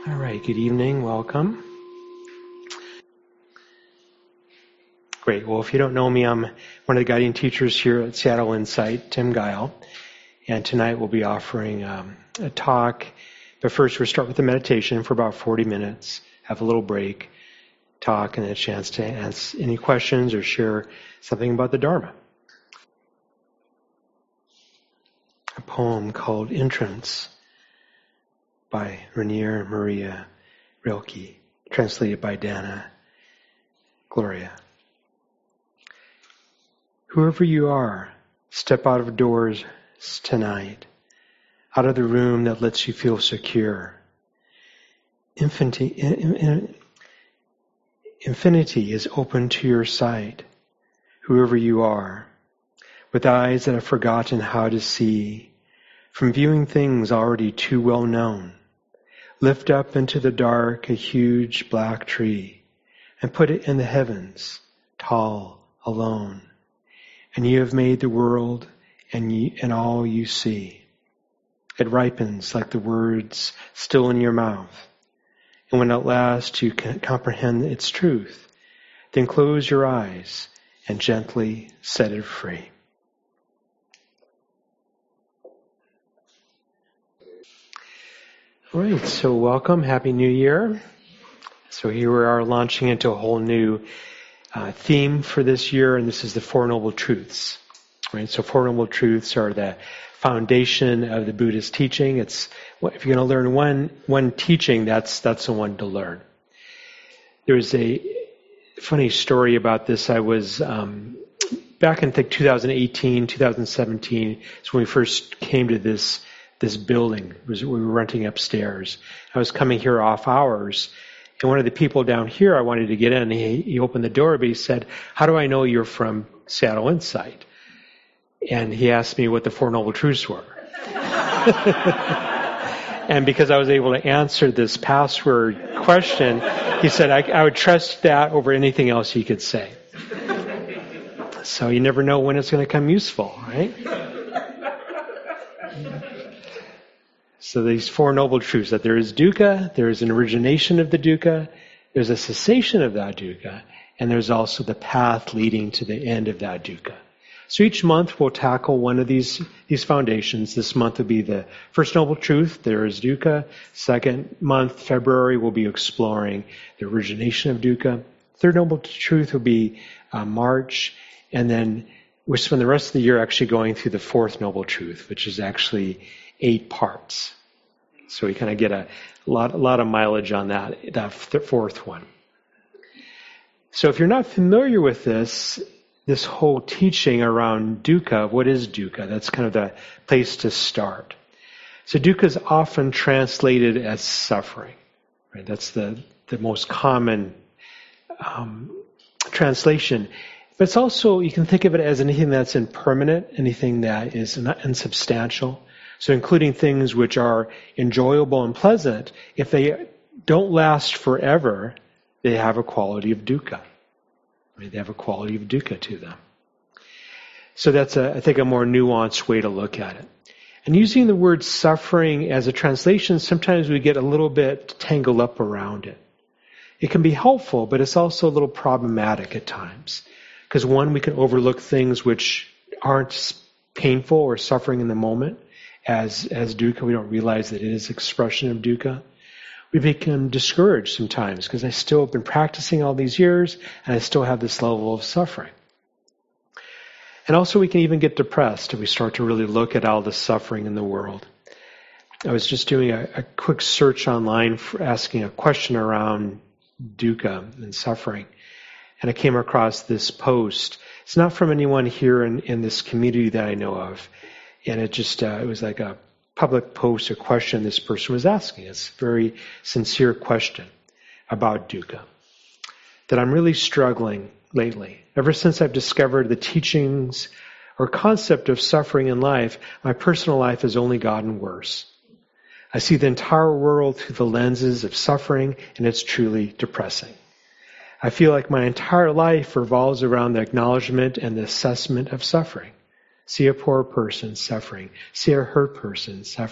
All right, good evening, welcome. Great, well, if you don't know me, I'm one of the guiding teachers here at Seattle Insight, Tim Guile, and tonight we'll be offering a talk, but first we'll start with a meditation for about 40 minutes, have a little break, talk, and a chance to answer any questions or share something about the Dharma. A poem called Entrance by Rainier Maria Rilke, translated by Dana Gloria. Whoever you are, step out of doors tonight, out of the room that lets you feel secure. Infinity is open to your sight, whoever you are, with eyes that have forgotten how to see, from viewing things already too well known. Lift up into the dark a huge black tree and put it in the heavens, tall, alone. And you have made the world and all you see. It ripens like the words still in your mouth. And when at last you can comprehend its truth, then close your eyes and gently set it free. All right, so welcome. Happy New Year. So here we are launching into a whole new theme for this year, and this is the Four Noble Truths. Right? So Four Noble Truths are the foundation of the Buddhist teaching. It's if you're going to learn one teaching, that's the one to learn. There's a funny story about this. I was back in 2018, 2017, is when we first came to this building. We were renting upstairs. I was coming here off hours, and one of the people down here I wanted to get in, he opened the door, but he said, "How do I know you're from Seattle Insight?" And he asked me what the Four Noble Truths were. And because I was able to answer this password question, he said I would trust that over anything else he could say. So you never know when it's going to come useful, right? So these Four Noble Truths, that there is dukkha, there is an origination of the dukkha, there's a cessation of that dukkha, and there's also the path leading to the end of that dukkha. So each month we'll tackle one of these foundations. This month will be the First Noble Truth, there is dukkha. Second month, February, we'll be exploring the origination of dukkha. Third Noble Truth will be March, and then we'll spend the rest of the year actually going through the Fourth Noble Truth, which is actually 8 parts. So we kind of get a lot of mileage on that fourth one. So if you're not familiar with this whole teaching around dukkha, what is dukkha? That's kind of the place to start. So dukkha is often translated as suffering. Right? That's the most common translation. But it's also, you can think of it as anything that's impermanent, anything that is unsubstantial. So including things which are enjoyable and pleasant, if they don't last forever, they have a quality of dukkha. Right? They have a quality of dukkha to them. So that's, I think, a more nuanced way to look at it. And using the word suffering as a translation, sometimes we get a little bit tangled up around it. It can be helpful, but it's also a little problematic at times. Because one, we can overlook things which aren't painful or suffering in the moment as dukkha. We don't realize that it is expression of dukkha. We become discouraged sometimes because I still have been practicing all these years and I still have this level of suffering. And also we can even get depressed if we start to really look at all the suffering in the world. I was just doing a quick search online for asking a question around dukkha and suffering. And I came across this post. It's not from anyone here in this community that I know of. And it was like a public post or question this person was asking. It's a very sincere question about dukkha. That I'm really struggling lately. Ever since I've discovered the teachings or concept of suffering in life, my personal life has only gotten worse. I see the entire world through the lenses of suffering, and it's truly depressing. I feel like my entire life revolves around the acknowledgement and the assessment of suffering. See a poor person suffering. See a hurt person suffering.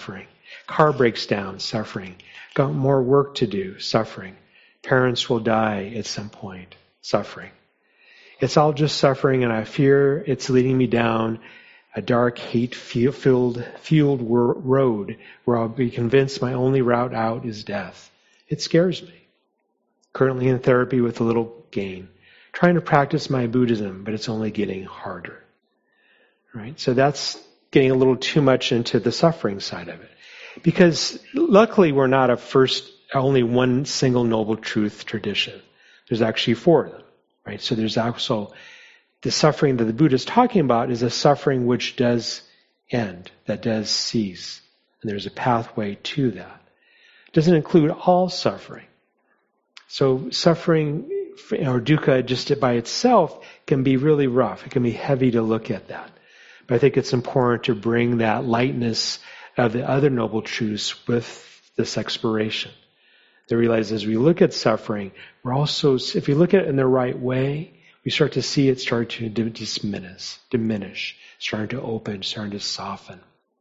Car breaks down, suffering. Got more work to do, suffering. Parents will die at some point, suffering. It's all just suffering, and I fear it's leading me down a dark, hate-fueled road where I'll be convinced my only route out is death. It scares me. Currently in therapy with a little gain. Trying to practice my Buddhism, but it's only getting harder. Right? So that's getting a little too much into the suffering side of it. Because luckily we're not only one single noble truth tradition. There's actually 4 of them. Right? So there's also the suffering that the Buddha is talking about is a suffering which does end, that does cease. And there's a pathway to that. It doesn't include all suffering. So suffering or dukkha just by itself can be really rough. It can be heavy to look at that. But I think it's important to bring that lightness of the other noble truths with this exploration. To realize as we look at suffering, we're also, if we look at it in the right way, we start to see it start to diminish, starting to open, starting to soften.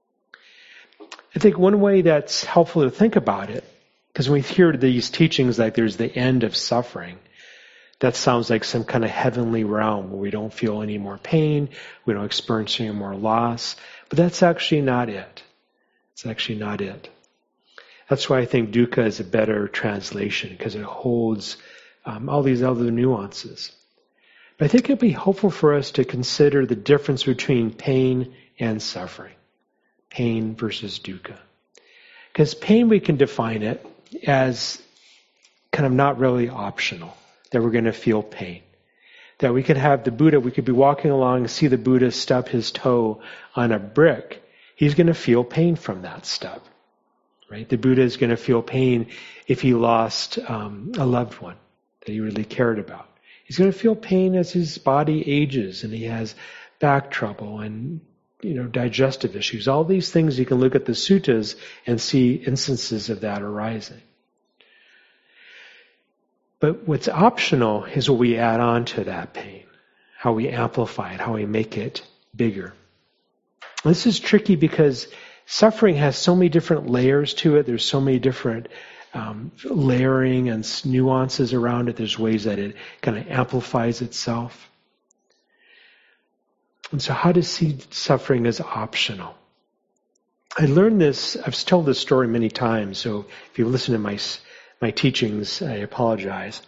I think one way that's helpful to think about it, because when we hear these teachings like there's the end of suffering, that sounds like some kind of heavenly realm where we don't feel any more pain, we don't experience any more loss, but that's actually not it. It's actually not it. That's why I think dukkha is a better translation, because it holds all these other nuances. But I think it'd be helpful for us to consider the difference between pain and suffering. Pain versus dukkha. Because pain, we can define it as kind of not really optional, that we're going to feel pain. That we could have the Buddha, we could be walking along and see the Buddha stub his toe on a brick. He's going to feel pain from that stub. Right? The Buddha is going to feel pain if he lost a loved one that he really cared about. He's going to feel pain as his body ages and he has back trouble and digestive issues. All these things you can look at the suttas and see instances of that arising. But what's optional is what we add on to that pain, how we amplify it, how we make it bigger. This is tricky because suffering has so many different layers to it. There's so many different layering and nuances around it. There's ways that it kind of amplifies itself. And so how to see suffering as optional? I learned this, I've told this story many times, so if you listen to my teachings, I apologize.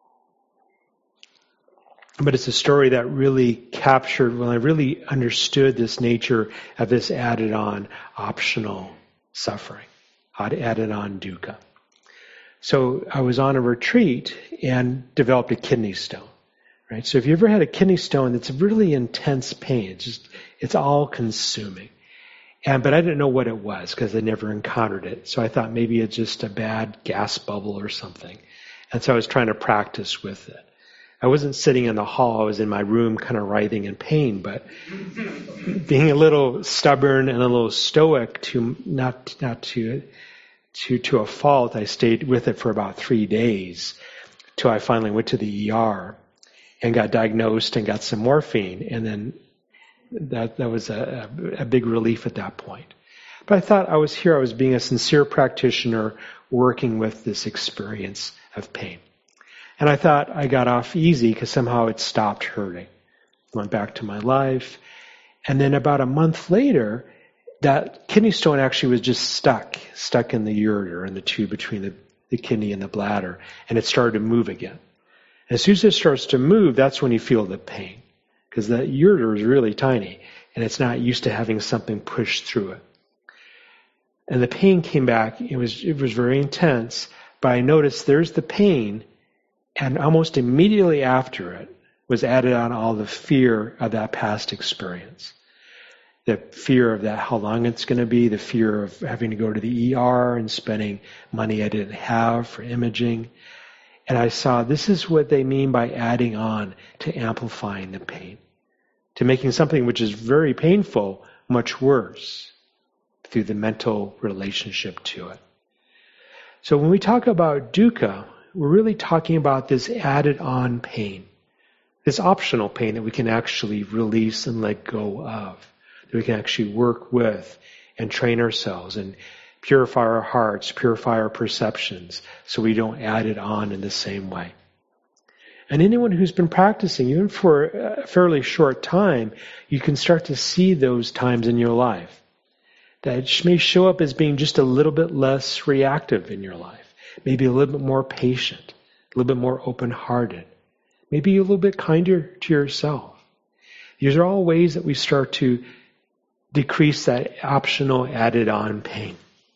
But it's a story that really captured, when I really understood this nature of this added on optional suffering, added on dukkha. So I was on a retreat and developed a kidney stone. Right? So if you ever had a kidney stone, it's really intense pain. It's all consuming. But I didn't know what it was because I never encountered it. So I thought maybe it's just a bad gas bubble or something. And so I was trying to practice with it. I wasn't sitting in the hall. I was in my room kind of writhing in pain, but being a little stubborn and a little stoic to a fault, I stayed with it for about 3 days till I finally went to the ER and got diagnosed and got some morphine. And then that was a big relief at that point. But I thought I was being a sincere practitioner working with this experience of pain. And I thought I got off easy because somehow it stopped hurting. Went back to my life. And then about a month later, that kidney stone actually was just stuck in the ureter, in the tube between the kidney and the bladder. And it started to move again. And as soon as it starts to move, that's when you feel the pain. Because the ureter is really tiny. And it's not used to having something pushed through it. And the pain came back. It was very intense. But I noticed there's the pain. And almost immediately after it was added on all the fear of that past experience. The fear of that, how long it's going to be, the fear of having to go to the ER and spending money I didn't have for imaging. And I saw this is what they mean by adding on to amplifying the pain, to making something which is very painful much worse through the mental relationship to it. So when we talk about dukkha, we're really talking about this added on pain, this optional pain that we can actually release and let go of, that we can actually work with and train ourselves and purify our hearts, purify our perceptions, so we don't add it on in the same way. And anyone who's been practicing, even for a fairly short time, you can start to see those times in your life. That may show up as being just a little bit less reactive in your life. Maybe a little bit more patient, a little bit more open-hearted. Maybe a little bit kinder to yourself. These are all ways that we start to decrease that optional added-on pain.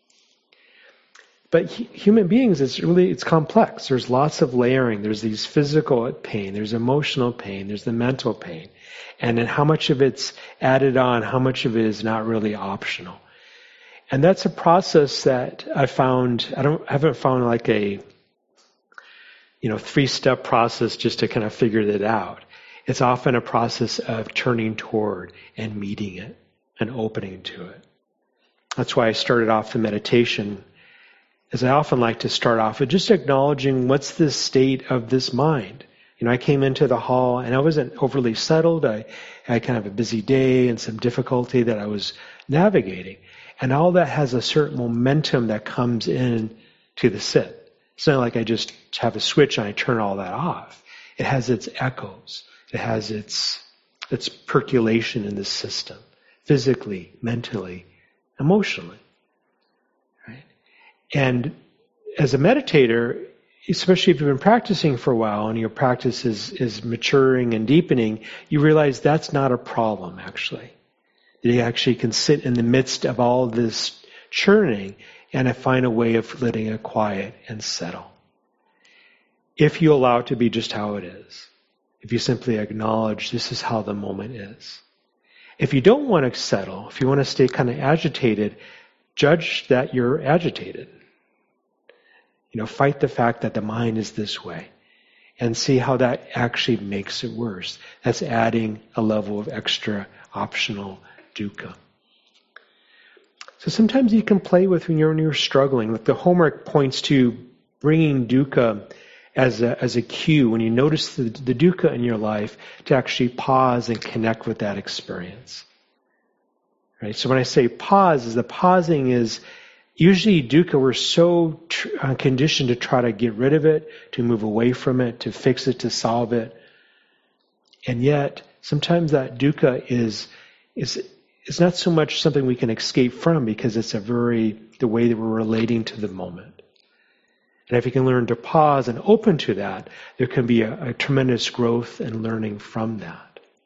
But human beings, it's complex. There's lots of layering. There's these physical pain, there's emotional pain, there's the mental pain. And then how much of it's added on, how much of it is not really optional. And that's a process that I found, I haven't found like a, 3-step process just to kind of figure that out. It's often a process of turning toward and meeting it and opening to it. That's why I started off the meditation, as I often like to start off with just acknowledging what's the state of this mind. I came into the hall and I wasn't overly settled. I had kind of a busy day and some difficulty that I was navigating. And all that has a certain momentum that comes in to the sit. It's not like I just have a switch and I turn all that off. It has its echoes. It has its percolation in the system, physically, mentally, emotionally. Right? And as a meditator, especially if you've been practicing for a while and your practice is maturing and deepening, you realize that's not a problem, actually. That you actually can sit in the midst of all this churning and find a way of letting it quiet and settle. If you allow it to be just how it is. If you simply acknowledge this is how the moment is. If you don't want to settle, if you want to stay kind of agitated, judge that you're agitated. Fight the fact that the mind is this way and see how that actually makes it worse. That's adding a level of extra optional dukkha. So sometimes you can play with when you're struggling. Like the homework points to bringing dukkha as a cue when you notice the dukkha in your life to actually pause and connect with that experience. Right? So when I say pause, the pausing is usually dukkha, we're so conditioned to try to get rid of it, to move away from it, to fix it, to solve it. And yet, sometimes that dukkha is not so much something we can escape from because it's the way that we're relating to the moment. And if you can learn to pause and open to that, there can be a tremendous growth and learning from that.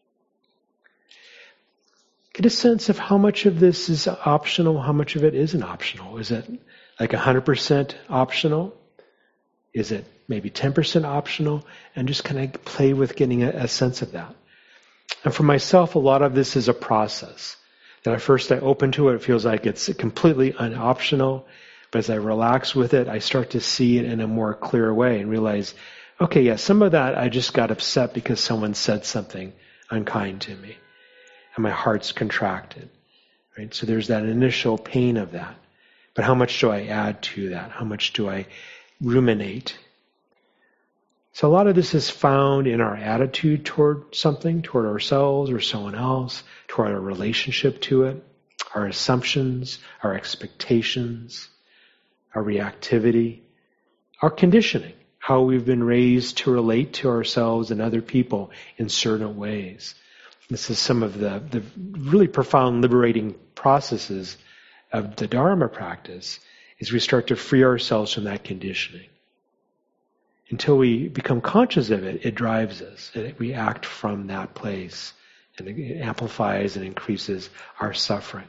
Get a sense of how much of this is optional, how much of it isn't optional. Is it like 100% optional? Is it maybe 10% optional? And just kind of play with getting a sense of that. And for myself, a lot of this is a process. That at first I open to it, it feels like it's completely unoptional. But as I relax with it, I start to see it in a more clear way and realize, okay, yeah, some of that I just got upset because someone said something unkind to me. And my heart's contracted. Right? So there's that initial pain of that. But how much do I add to that? How much do I ruminate? So a lot of this is found in our attitude toward something, toward ourselves or someone else, toward our relationship to it, our assumptions, our expectations, our reactivity, our conditioning, how we've been raised to relate to ourselves and other people in certain ways. This is some of the really profound liberating processes of the Dharma practice, is we start to free ourselves from that conditioning. Until we become conscious of it, it drives us. We act from that place, and it amplifies and increases our suffering.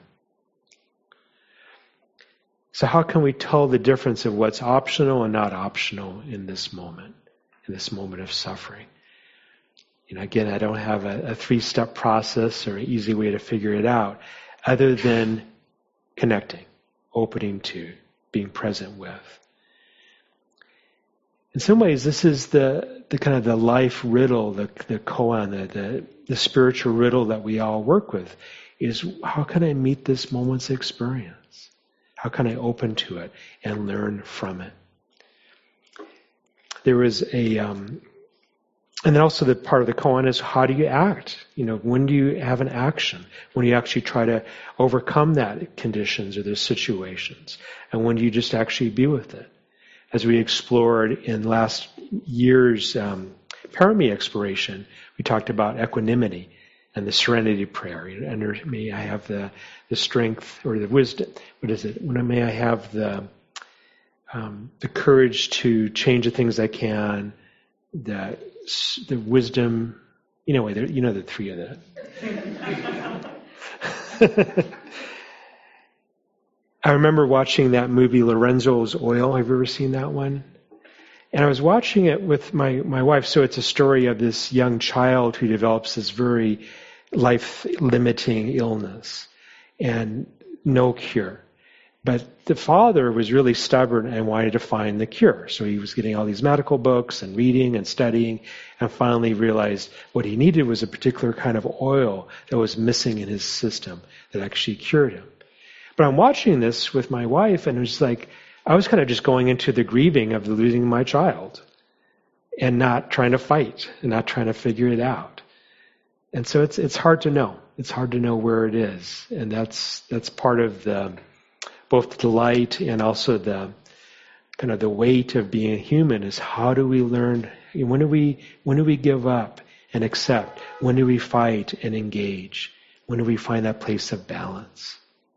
So how can we tell the difference of what's optional and not optional in this moment of suffering? Again, I don't have a 3-step process or an easy way to figure it out, other than connecting, opening to, being present with. In some ways, this is the kind of the life riddle, the koan, the spiritual riddle that we all work with, is how can I meet this moment's experience? How can I open to it and learn from it? There was a And then also the part of the koan is, how do you act? When do you have an action? When do you actually try to overcome that conditions or those situations? And when do you just actually be with it? As we explored in last year's Parami exploration, we talked about equanimity and the serenity prayer. And may I have the strength or the wisdom. What is it? May I have the courage to change the things I can, the wisdom, the three of that. I remember watching that movie Lorenzo's Oil. Have you ever seen that one? And I was watching it with my wife. So it's a story of this young child who develops this very life-limiting illness and no cure. But the father was really stubborn and wanted to find the cure. So he was getting all these medical books and reading and studying, and finally realized what he needed was a particular kind of oil that was missing in his system that actually cured him. But I'm watching this with my wife, and it was like, I was kind of just going into the grieving of losing my child and not trying to fight and not trying to figure it out. And so it's hard to know. It's hard to know where it is. And that's part of both the delight and also the kind of the weight of being human is, how do we learn? When do we give up and accept? When do we fight and engage? When do we find that place of balance?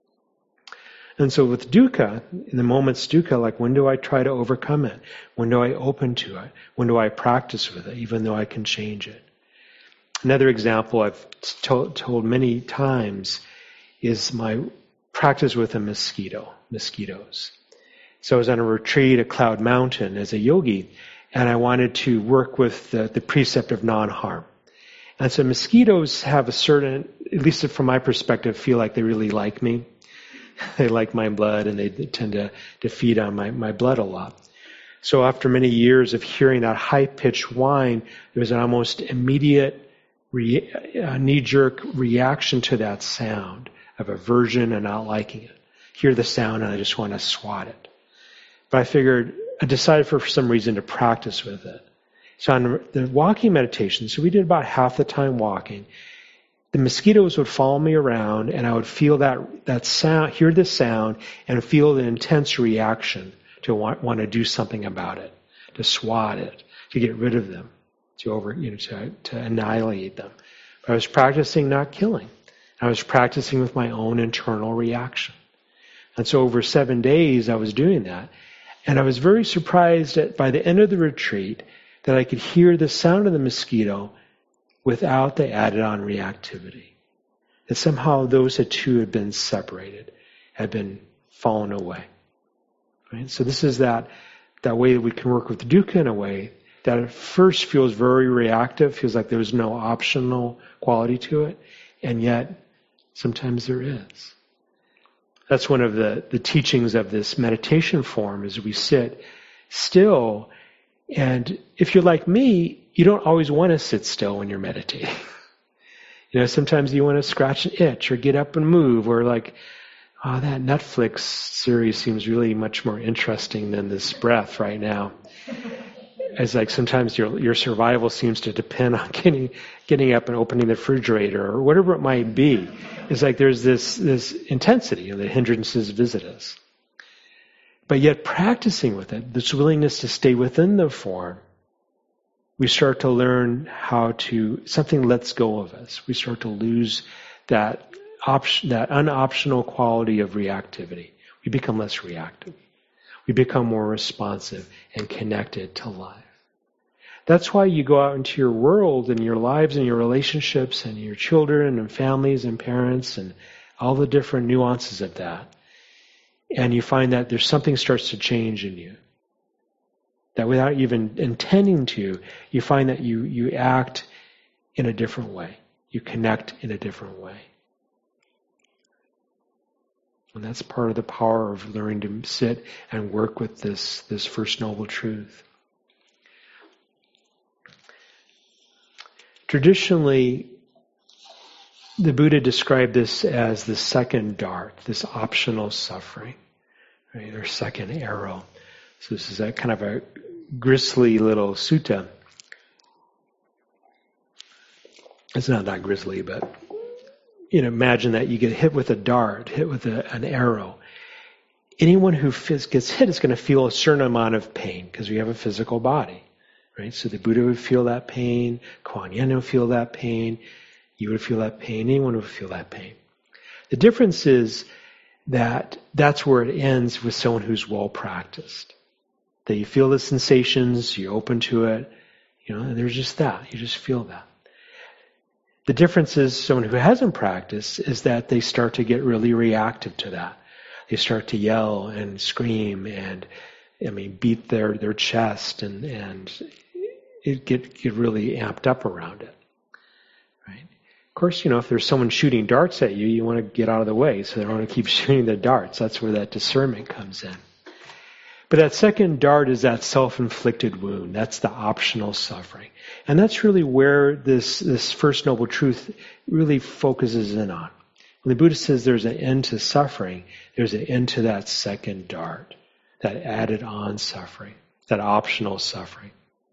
And so with dukkha, in the moment's dukkha, like, when do I try to overcome it? When do I open to it? When do I practice with it, even though I can change it? Another example I've told many times is my practice with mosquitoes. So I was on a retreat at Cloud Mountain as a yogi, and I wanted to work with the precept of non-harm. And so mosquitoes have a certain, at least from my perspective, feel like they really like me. They like my blood, and they tend to feed on my blood a lot. So after many years of hearing that high-pitched whine, there was an almost immediate knee-jerk reaction to that sound of aversion and not liking it. Hear the sound and I just want to swat it. But I decided for some reason to practice with it. So on the walking meditation, so we did about half the time walking, the mosquitoes would follow me around, and I would feel that sound, hear the sound, and feel the intense reaction to want to do something about it, to swat it, to get rid of them, to annihilate them. But I was practicing not killing. I was practicing with my own internal reaction. And so over 7 days I was doing that. And I was very surprised that by the end of the retreat that I could hear the sound of the mosquito without the added on reactivity. That somehow those two had been separated, had been fallen away. Right? So this is that way that we can work with dukkha in a way that at first feels very reactive, feels like there's no optional quality to it, and yet sometimes there is. That's one of the teachings of this meditation form, is we sit still, and if you're like me, you don't always want to sit still when you're meditating. Sometimes you want to scratch an itch or get up and move, or like, oh, that Netflix series seems really much more interesting than this breath right now. It's like sometimes your survival seems to depend on getting up and opening the refrigerator or whatever it might be. It's like there's this intensity, the hindrances visit us. But yet practicing with it, this willingness to stay within the form, we start to learn something lets go of us. We start to lose that unoptional quality of reactivity. We become less reactive. We become more responsive and connected to life. That's why you go out into your world and your lives and your relationships and your children and families and parents and all the different nuances of that. And you find that there's something starts to change in you. That without even intending to, you find that you act in a different way. You connect in a different way. And that's part of the power of learning to sit and work with this First Noble Truth. Traditionally, the Buddha described this as the second dart, this optional suffering, right, or second arrow. So this is a kind of a grisly little sutta. it's not that grisly, but imagine that you get hit with a dart, hit with an arrow. Anyone who gets hit is going to feel a certain amount of pain because we have a physical body, right? So the Buddha would feel that pain, Kuan Yin would feel that pain, you would feel that pain, anyone would feel that pain. The difference is that that's where it ends with someone who's well practiced. That you feel the sensations, you're open to it, and there's just that. You just feel that. The difference is someone who hasn't practiced is that they start to get really reactive to that. They start to yell and scream and, beat their chest and it get really amped up around it. Right? Of course, if there's someone shooting darts at you, you want to get out of the way so they don't want to keep shooting the darts. That's where that discernment comes in. But that second dart is that self-inflicted wound. That's the optional suffering. And that's really where this First Noble Truth really focuses in on. When the Buddha says there's an end to suffering, there's an end to that second dart, that added on suffering, that optional suffering.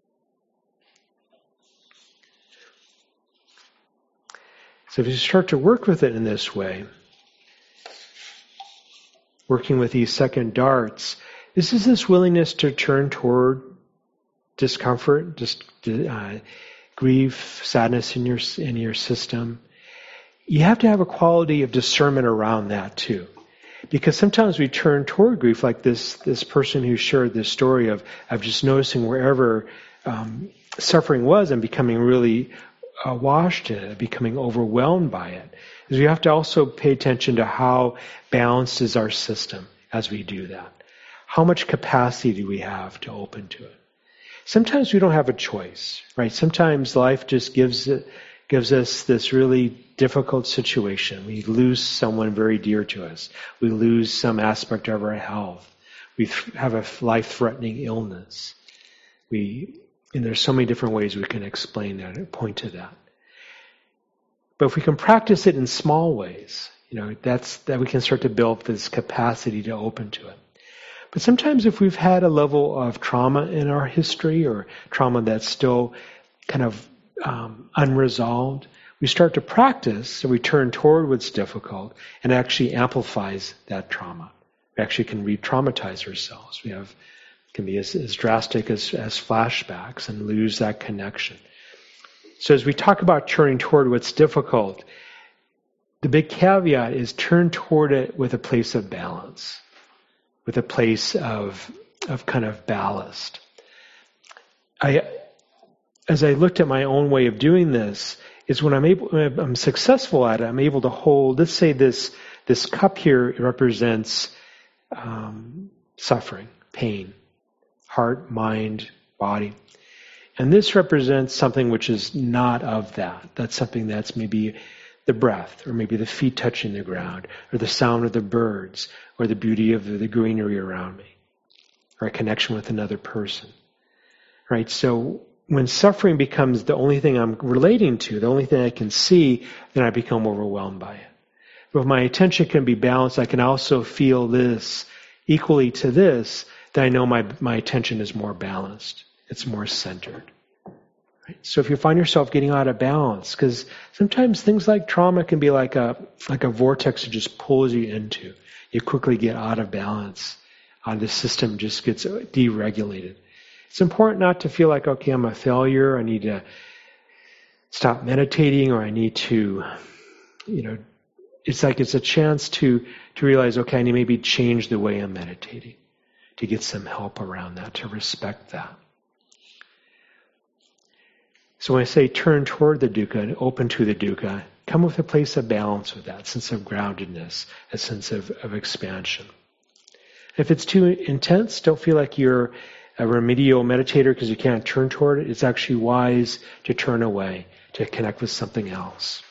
So if you start to work with it in this way, working with these second darts, this is this willingness to turn toward discomfort, grief, sadness in your system. You have to have a quality of discernment around that too. Because sometimes we turn toward grief, like this person who shared this story of just noticing wherever suffering was and becoming really washed in it, becoming overwhelmed by it. Is we have to also pay attention to how balanced is our system as we do that. How much capacity do we have to open to it? Sometimes we don't have a choice, right? Sometimes life just gives us this really difficult situation. We lose someone very dear to us. We lose some aspect of our health. We have a life-threatening illness. There's so many different ways we can explain that and point to that. But if we can practice it in small ways, that we can start to build this capacity to open to it. But sometimes if we've had a level of trauma in our history or trauma that's still kind of unresolved, we start to practice, so we turn toward what's difficult, and it actually amplifies that trauma. We actually can re-traumatize ourselves. Can be as drastic as flashbacks and lose that connection. So as we talk about turning toward what's difficult, the big caveat is turn toward it with a place of balance, with a place of kind of ballast. As I looked at my own way of doing this, is when I'm successful at it, I'm able to hold, let's say this cup here represents suffering, pain, heart, mind, body. And this represents something which is not of that. That's something that's maybe the breath, or maybe the feet touching the ground, or the sound of the birds, or the beauty of the greenery around me, or a connection with another person. Right? So when suffering becomes the only thing I'm relating to, the only thing I can see, then I become overwhelmed by it. But if my attention can be balanced, I can also feel this equally to this, then I know my attention is more balanced. It's more centered. Right? So if you find yourself getting out of balance, because sometimes things like trauma can be like a vortex that just pulls you into. You quickly get out of balance. The system just gets deregulated. It's important not to feel like, okay, I'm a failure, I need to stop meditating, or I need to, it's like it's a chance to realize, okay, I need to maybe change the way I'm meditating, to get some help around that, to respect that. So when I say turn toward the dukkha and open to the dukkha, come with a place of balance with that, sense of groundedness, a sense of expansion. If it's too intense, don't feel like you're a remedial meditator because you can't turn toward it. It's actually wise to turn away, to connect with something else.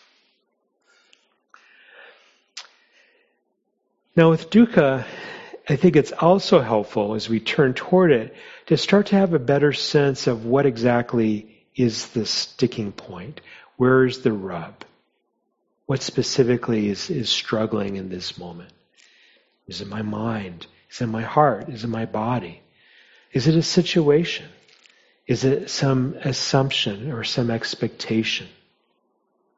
Now with dukkha, I think it's also helpful as we turn toward it to start to have a better sense of what exactly is the sticking point. Where is the rub? What specifically is struggling in this moment? Is it my mind? Is it my heart? Is it my body? Is it a situation? Is it some assumption or some expectation?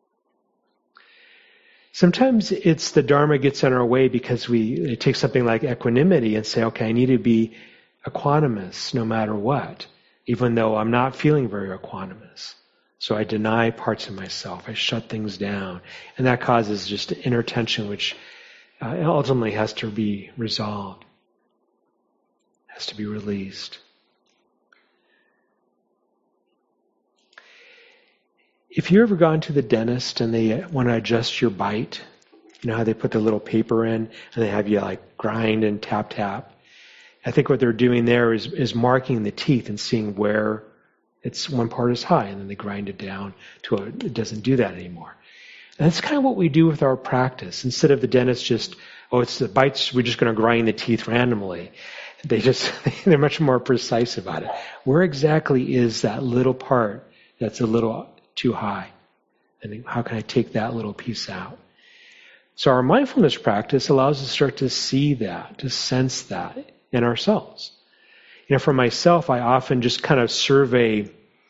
Sometimes it's the Dharma gets in our way because we take something like equanimity and say, okay, I need to be equanimous no matter what, even though I'm not feeling very equanimous. So I deny parts of myself. I shut things down. And that causes just inner tension, which ultimately has to be resolved, has to be released. If you've ever gone to the dentist and they want to adjust your bite, you know how they put the little paper in and they have you like grind and tap, tap. I think what they're doing there is marking the teeth and seeing where it's one part is high, and then they grind it down to it doesn't do that anymore. And that's kind of what we do with our practice. Instead of the dentist just, it's the bites, we're just going to grind the teeth randomly. They're much more precise about it. Where exactly is that little part that's a little too high? And how can I take that little piece out? So our mindfulness practice allows us to start to see that, to sense that in ourselves. You know, for myself, I often just kind of survey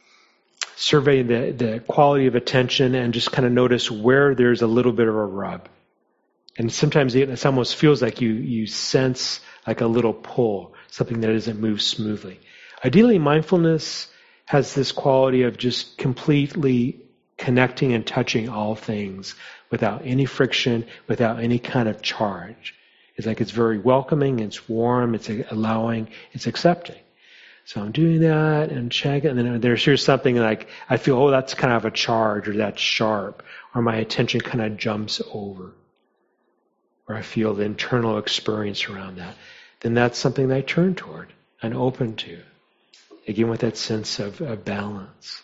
the quality of attention and just kind of notice where there's a little bit of a rub. And sometimes it almost feels like you sense like a little pull, something that doesn't move smoothly. Ideally, mindfulness has this quality of just completely connecting and touching all things without any friction, without any kind of charge. It's like it's very welcoming, it's warm, it's allowing, it's accepting. So I'm doing that and checking, and then here's something like I feel, that's kind of a charge, or that's sharp, or my attention kind of jumps over, or I feel the internal experience around that. Then that's something that I turn toward and open to. Again, with that sense of balance.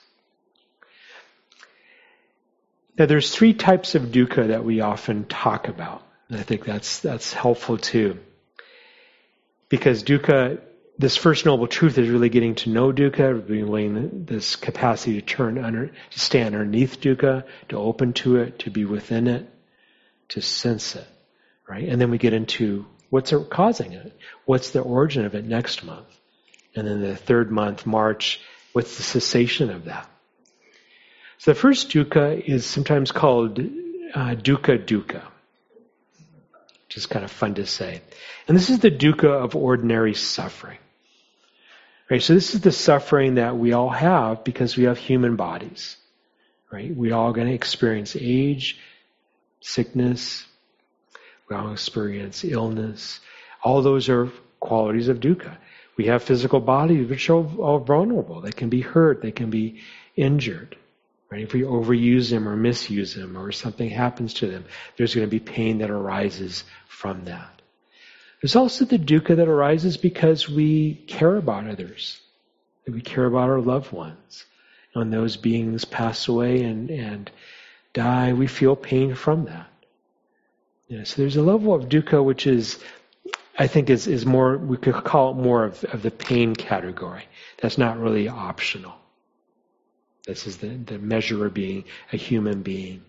Now, there's 3 types of dukkha that we often talk about. And I think that's helpful too. Because dukkha, this first noble truth is really getting to know dukkha, revealing this capacity to stay underneath dukkha, to open to it, to be within it, to sense it, right? And then we get into what's causing it, what's the origin of it next month. And then the 3rd month, March, what's the cessation of that? So the first dukkha is sometimes called dukkha, which is kind of fun to say. And this is the dukkha of ordinary suffering. Right? So this is the suffering that we all have because we have human bodies. Right? We're all going to experience age, sickness, we all experience illness. All those are qualities of dukkha. We have physical bodies which are all vulnerable. They can be hurt, they can be injured. Right? If we overuse them or misuse them or something happens to them, there's going to be pain that arises from that. There's also the dukkha that arises because we care about others, that we care about our loved ones. When those beings pass away and die, we feel pain from that. So there's a level of dukkha which is, I think, is more, we could call it more of the pain category. That's not really optional. This is the measure of being a human being.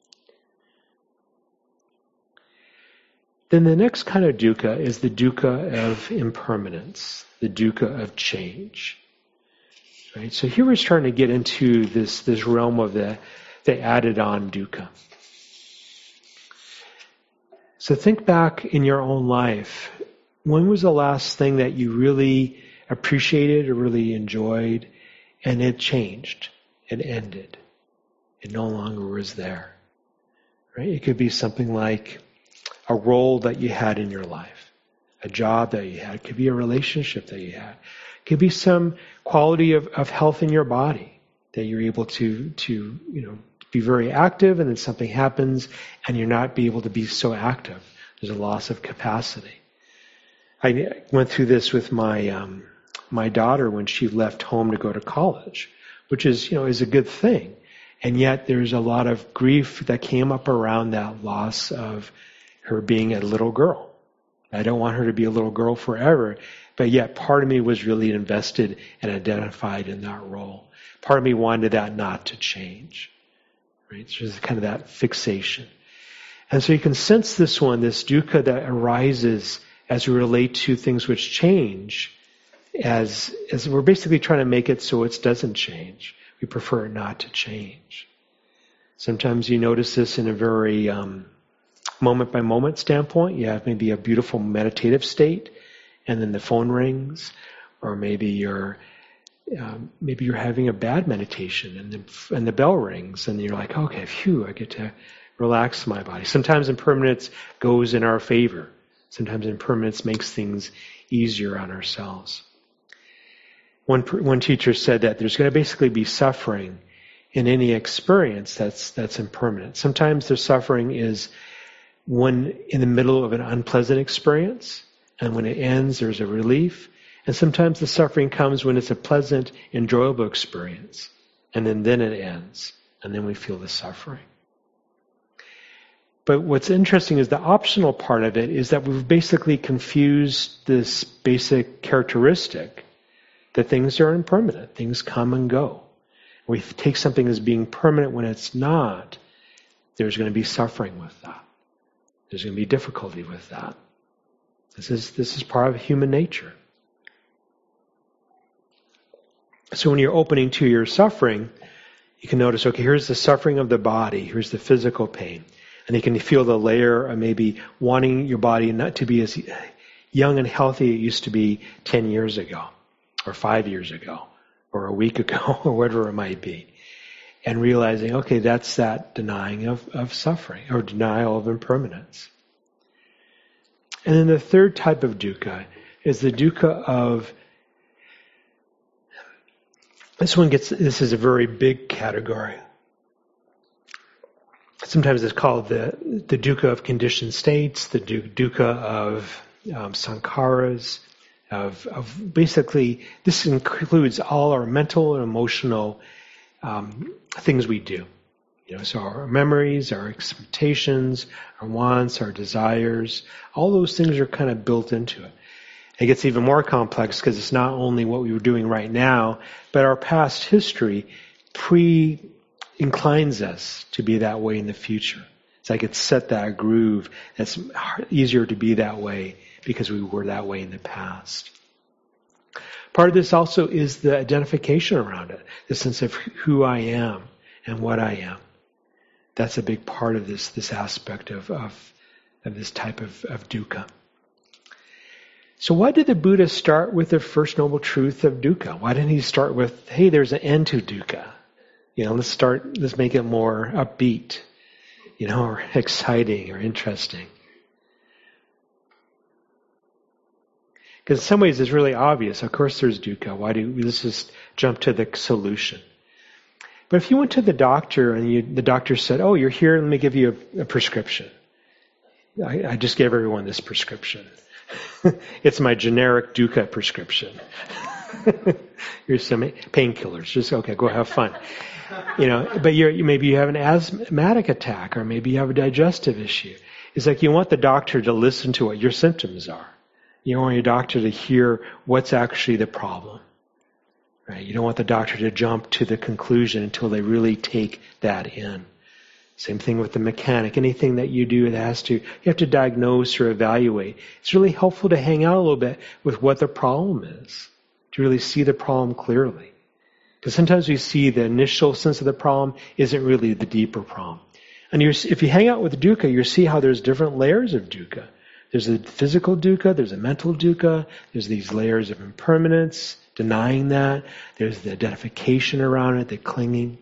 Then the next kind of dukkha is the dukkha of impermanence, the dukkha of change. Right? So here we're starting to get into this realm of the added on dukkha. So think back in your own life. When was the last thing that you really appreciated or really enjoyed and it changed? It ended. It no longer was there. Right? It could be something like a role that you had in your life, a job that you had. It could be a relationship that you had. It could be some quality of health in your body that you're able to be very active, and then something happens and you're not be able to be so active. There's a loss of capacity. I went through this with my daughter when she left home to go to college, which is a good thing. And yet there's a lot of grief that came up around that loss of her being a little girl. I don't want her to be a little girl forever, but yet part of me was really invested and identified in that role. Part of me wanted that not to change. Right? So there's kind of that fixation. And so you can sense this dukkha that arises as we relate to things which change, as we're basically trying to make it so it doesn't change. We prefer it not to change. Sometimes you notice this in a very moment by moment standpoint. You have maybe a beautiful meditative state, and then the phone rings, or maybe you're having a bad meditation, and the bell rings, and you're like, okay, phew, I get to relax my body. Sometimes impermanence goes in our favor. Sometimes impermanence makes things easier on ourselves. One teacher said that there's going to basically be suffering in any experience that's impermanent. Sometimes the suffering is when in the middle of an unpleasant experience, and when it ends, there's a relief. And sometimes the suffering comes when it's a pleasant, enjoyable experience, and then it ends, and then we feel the suffering. But what's interesting is the optional part of it is that we've basically confused this basic characteristic that things are impermanent, things come and go. We take something as being permanent when it's not. There's going to be suffering with that. There's going to be difficulty with that. This is part of human nature. So when you're opening to your suffering, you can notice, okay, here's the suffering of the body, here's the physical pain. And you can feel the layer of maybe wanting your body not to be as young and healthy it used to be 10 years ago, or 5 years ago, or a week ago, or whatever it might be. And realizing, okay, that's that denying of suffering, or denial of impermanence. And then the third type of dukkha is the dukkha of, this is a very big category. Sometimes it's called the dukkha of conditioned states, the dukkha of sankharas, of basically, this includes all our mental and emotional things we do. So our memories, our expectations, our wants, our desires, all those things are kind of built into it. It gets even more complex because it's not only what we were doing right now, but our past history inclines us to be that way in the future. It's like it's set that groove that's easier to be that way because we were that way in the past. Part of this also is the identification around it, the sense of who I am and what I am. That's a big part of this aspect of this type of dukkha. So why did the Buddha start with the first noble truth of dukkha? Why didn't he start with, hey, there's an end to dukkha? Let's make it more upbeat, or exciting or interesting. Because in some ways it's really obvious. Of course there's dukkha. Let's just jump to the solution. But if you went to the doctor and the doctor said, oh, you're here, let me give you a prescription. I just gave everyone this prescription. It's my generic dukkha prescription. Here's some painkillers. Just, okay, go have fun. But maybe you have an asthmatic attack, or maybe you have a digestive issue. It's like you want the doctor to listen to what your symptoms are. You don't want your doctor to hear what's actually the problem. Right? You don't want the doctor to jump to the conclusion until they really take that in. Same thing with the mechanic. Anything that you do you have to diagnose or evaluate. It's really helpful to hang out a little bit with what the problem is, to really see the problem clearly. Because sometimes we see the initial sense of the problem isn't really the deeper problem. And if you hang out with dukkha, you see how there's different layers of dukkha. There's a physical dukkha, there's a mental dukkha, there's these layers of impermanence, denying that, there's the identification around it, the clinging.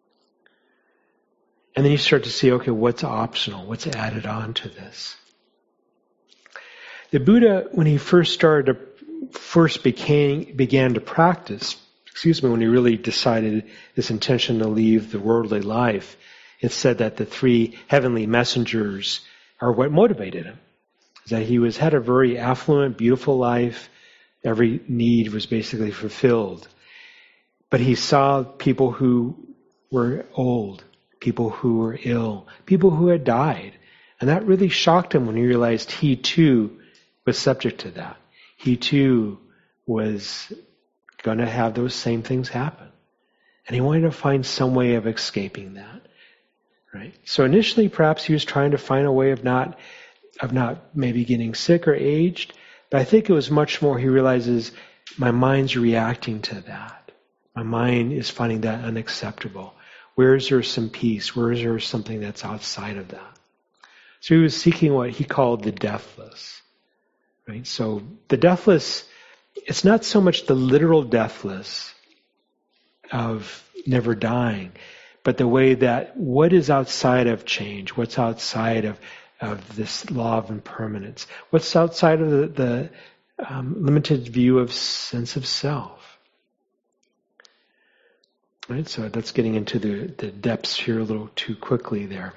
And then you start to see, okay, what's optional? What's added on to this? The Buddha, when he began to practice, when he really decided this intention to leave the worldly life, it said that the 3 heavenly messengers are what motivated him. That he had a very affluent, beautiful life. Every need was basically fulfilled. But he saw people who were old, people who were ill, people who had died. And that really shocked him when he realized he too was subject to that. He too was going to have those same things happen. And he wanted to find some way of escaping that. Right? So initially perhaps he was trying to find a way of not maybe getting sick or aged, but I think it was much more he realizes my mind's reacting to that. My mind is finding that unacceptable. Where is there some peace? Where is there something that's outside of that? So he was seeking what he called the deathless. Right? So the deathless, it's not so much the literal deathless of never dying, but the way that what is outside of change, what's outside of this law of impermanence, what's outside of the limited view of sense of self. Right? So that's getting into the depths here a little too quickly there.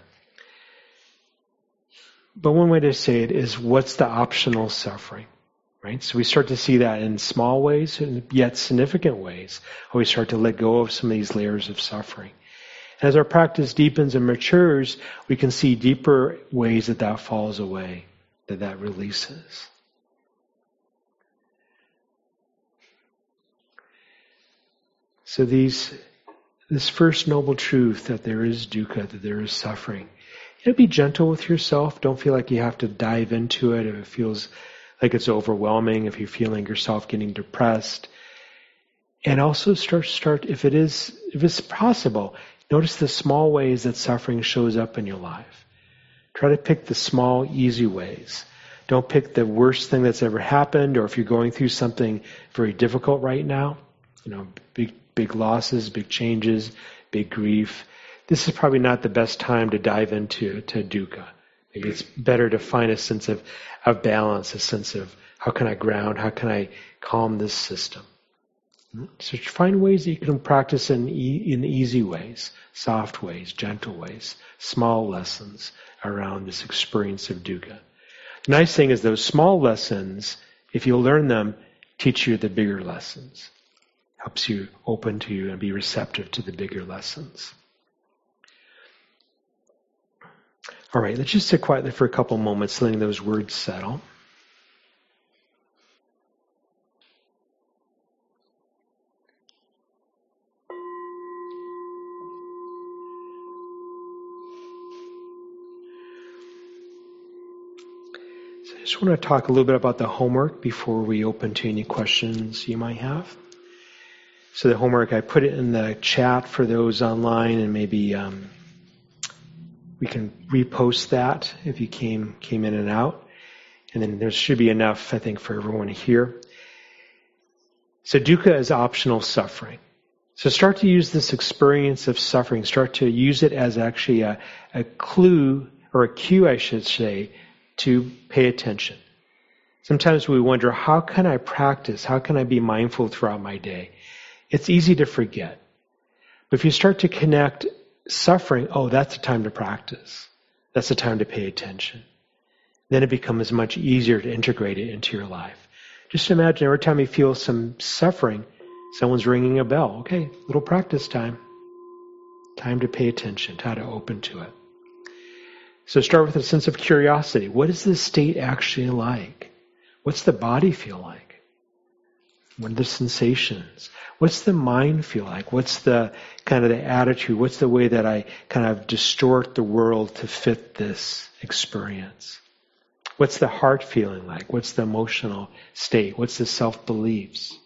But one way to say it is, what's the optional suffering? Right? So we start to see that in small ways, and yet significant ways, how we start to let go of some of these layers of suffering. And as our practice deepens and matures, we can see deeper ways that falls away, that releases. So this first noble truth, that there is dukkha, that there is suffering. Be gentle with yourself. Don't feel like you have to dive into it if it feels like it's overwhelming, if you're feeling yourself getting depressed. And also start if it's possible, notice the small ways that suffering shows up in your life. Try to pick the small, easy ways. Don't pick the worst thing that's ever happened, or if you're going through something very difficult right now, big losses, big changes, big grief. This is probably not the best time to dive into dukkha. Maybe it's better to find a sense of balance, a sense of how can I ground, how can I calm this system. So find ways that you can practice in easy ways, soft ways, gentle ways, small lessons around this experience of dukkha. The nice thing is those small lessons, if you learn them, teach you the bigger lessons. Helps you open to you and be receptive to the bigger lessons. All right, let's just sit quietly for a couple moments, letting those words settle. So I just want to talk a little bit about the homework before we open to any questions you might have. So the homework, I put it in the chat for those online, and maybe we can repost that if you came in and out. And then there should be enough, I think, for everyone here. So dukkha is optional suffering. So start to use this experience of suffering, start to use it as actually a clue, or a cue, I should say, to pay attention. Sometimes we wonder, how can I practice? How can I be mindful throughout my day? It's easy to forget. But if you start to connect suffering, that's a time to practice. That's a time to pay attention. Then it becomes much easier to integrate it into your life. Just imagine every time you feel some suffering, someone's ringing a bell. Okay, little practice time. Time to pay attention, time to open to it. So start with a sense of curiosity. What is this state actually like? What's the body feel like? What are the sensations? What's the mind feel like? What's the kind of the attitude? What's the way that I kind of distort the world to fit this experience? What's the heart feeling like? What's the emotional state? What's the self-beliefs?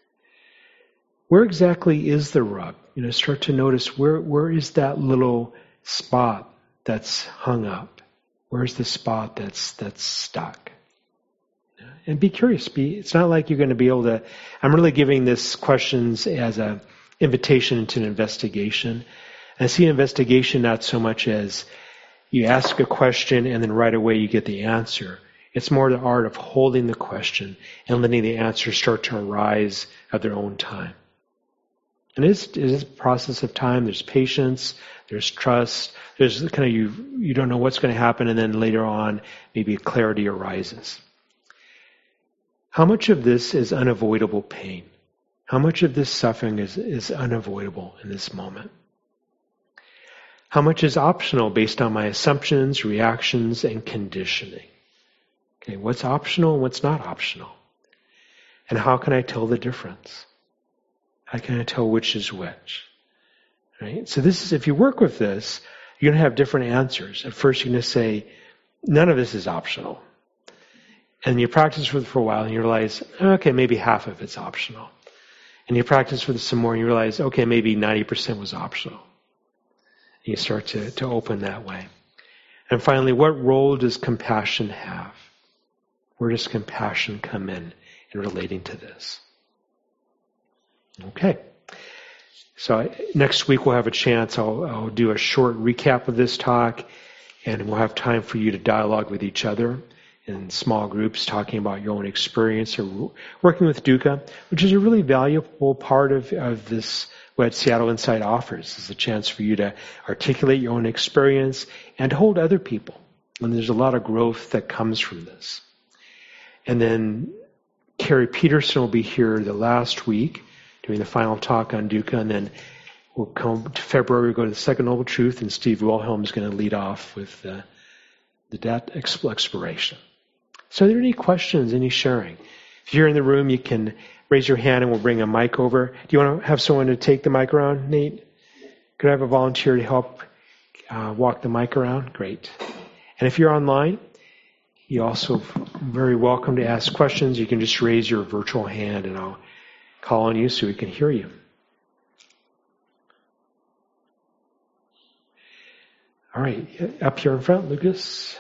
Where exactly is the rub? Start to notice where is that little spot that's hung up? Where's the spot that's stuck? And be curious. It's not like you're going to be able to. I'm really giving this questions as an invitation into an investigation. And I see an investigation not so much as you ask a question and then right away you get the answer. It's more the art of holding the question and letting the answers start to arise at their own time. And it is a process of time. There's patience. There's trust. There's kind of you don't know what's going to happen, and then later on maybe clarity arises. How much of this is unavoidable pain? How much of this suffering is unavoidable in this moment? How much is optional based on my assumptions, reactions, and conditioning? Okay, what's optional and what's not optional? And how can I tell the difference? How can I tell which is which? Right? So this is, if you work with this, you're going to have different answers. At first you're going to say, none of this is optional. And you practice with it for a while and you realize, okay, maybe half of it's optional. And you practice with it some more and you realize, okay, maybe 90% was optional. And you start to open that way. And finally, what role does compassion have? Where does compassion come in relating to this? Okay. So next week we'll have a chance. I'll do a short recap of this talk, and we'll have time for you to dialogue with each other in small groups, talking about your own experience or working with dukkha, which is a really valuable part of this, what Seattle Insight offers, is a chance for you to articulate your own experience and hold other people. And there's a lot of growth that comes from this. And then Carrie Peterson will be here the last week doing the final talk on dukkha, and then we'll come to February, we'll go to the second noble truth, and Steve Wilhelm is going to lead off with the debt exploration. So are there any questions, any sharing? If you're in the room, you can raise your hand and we'll bring a mic over. Do you want to have someone to take the mic around, Nate? Could I have a volunteer to help walk the mic around? Great. And if you're online, you're also very welcome to ask questions. You can just raise your virtual hand and I'll call on you so we can hear you. All right, up here in front, Lucas.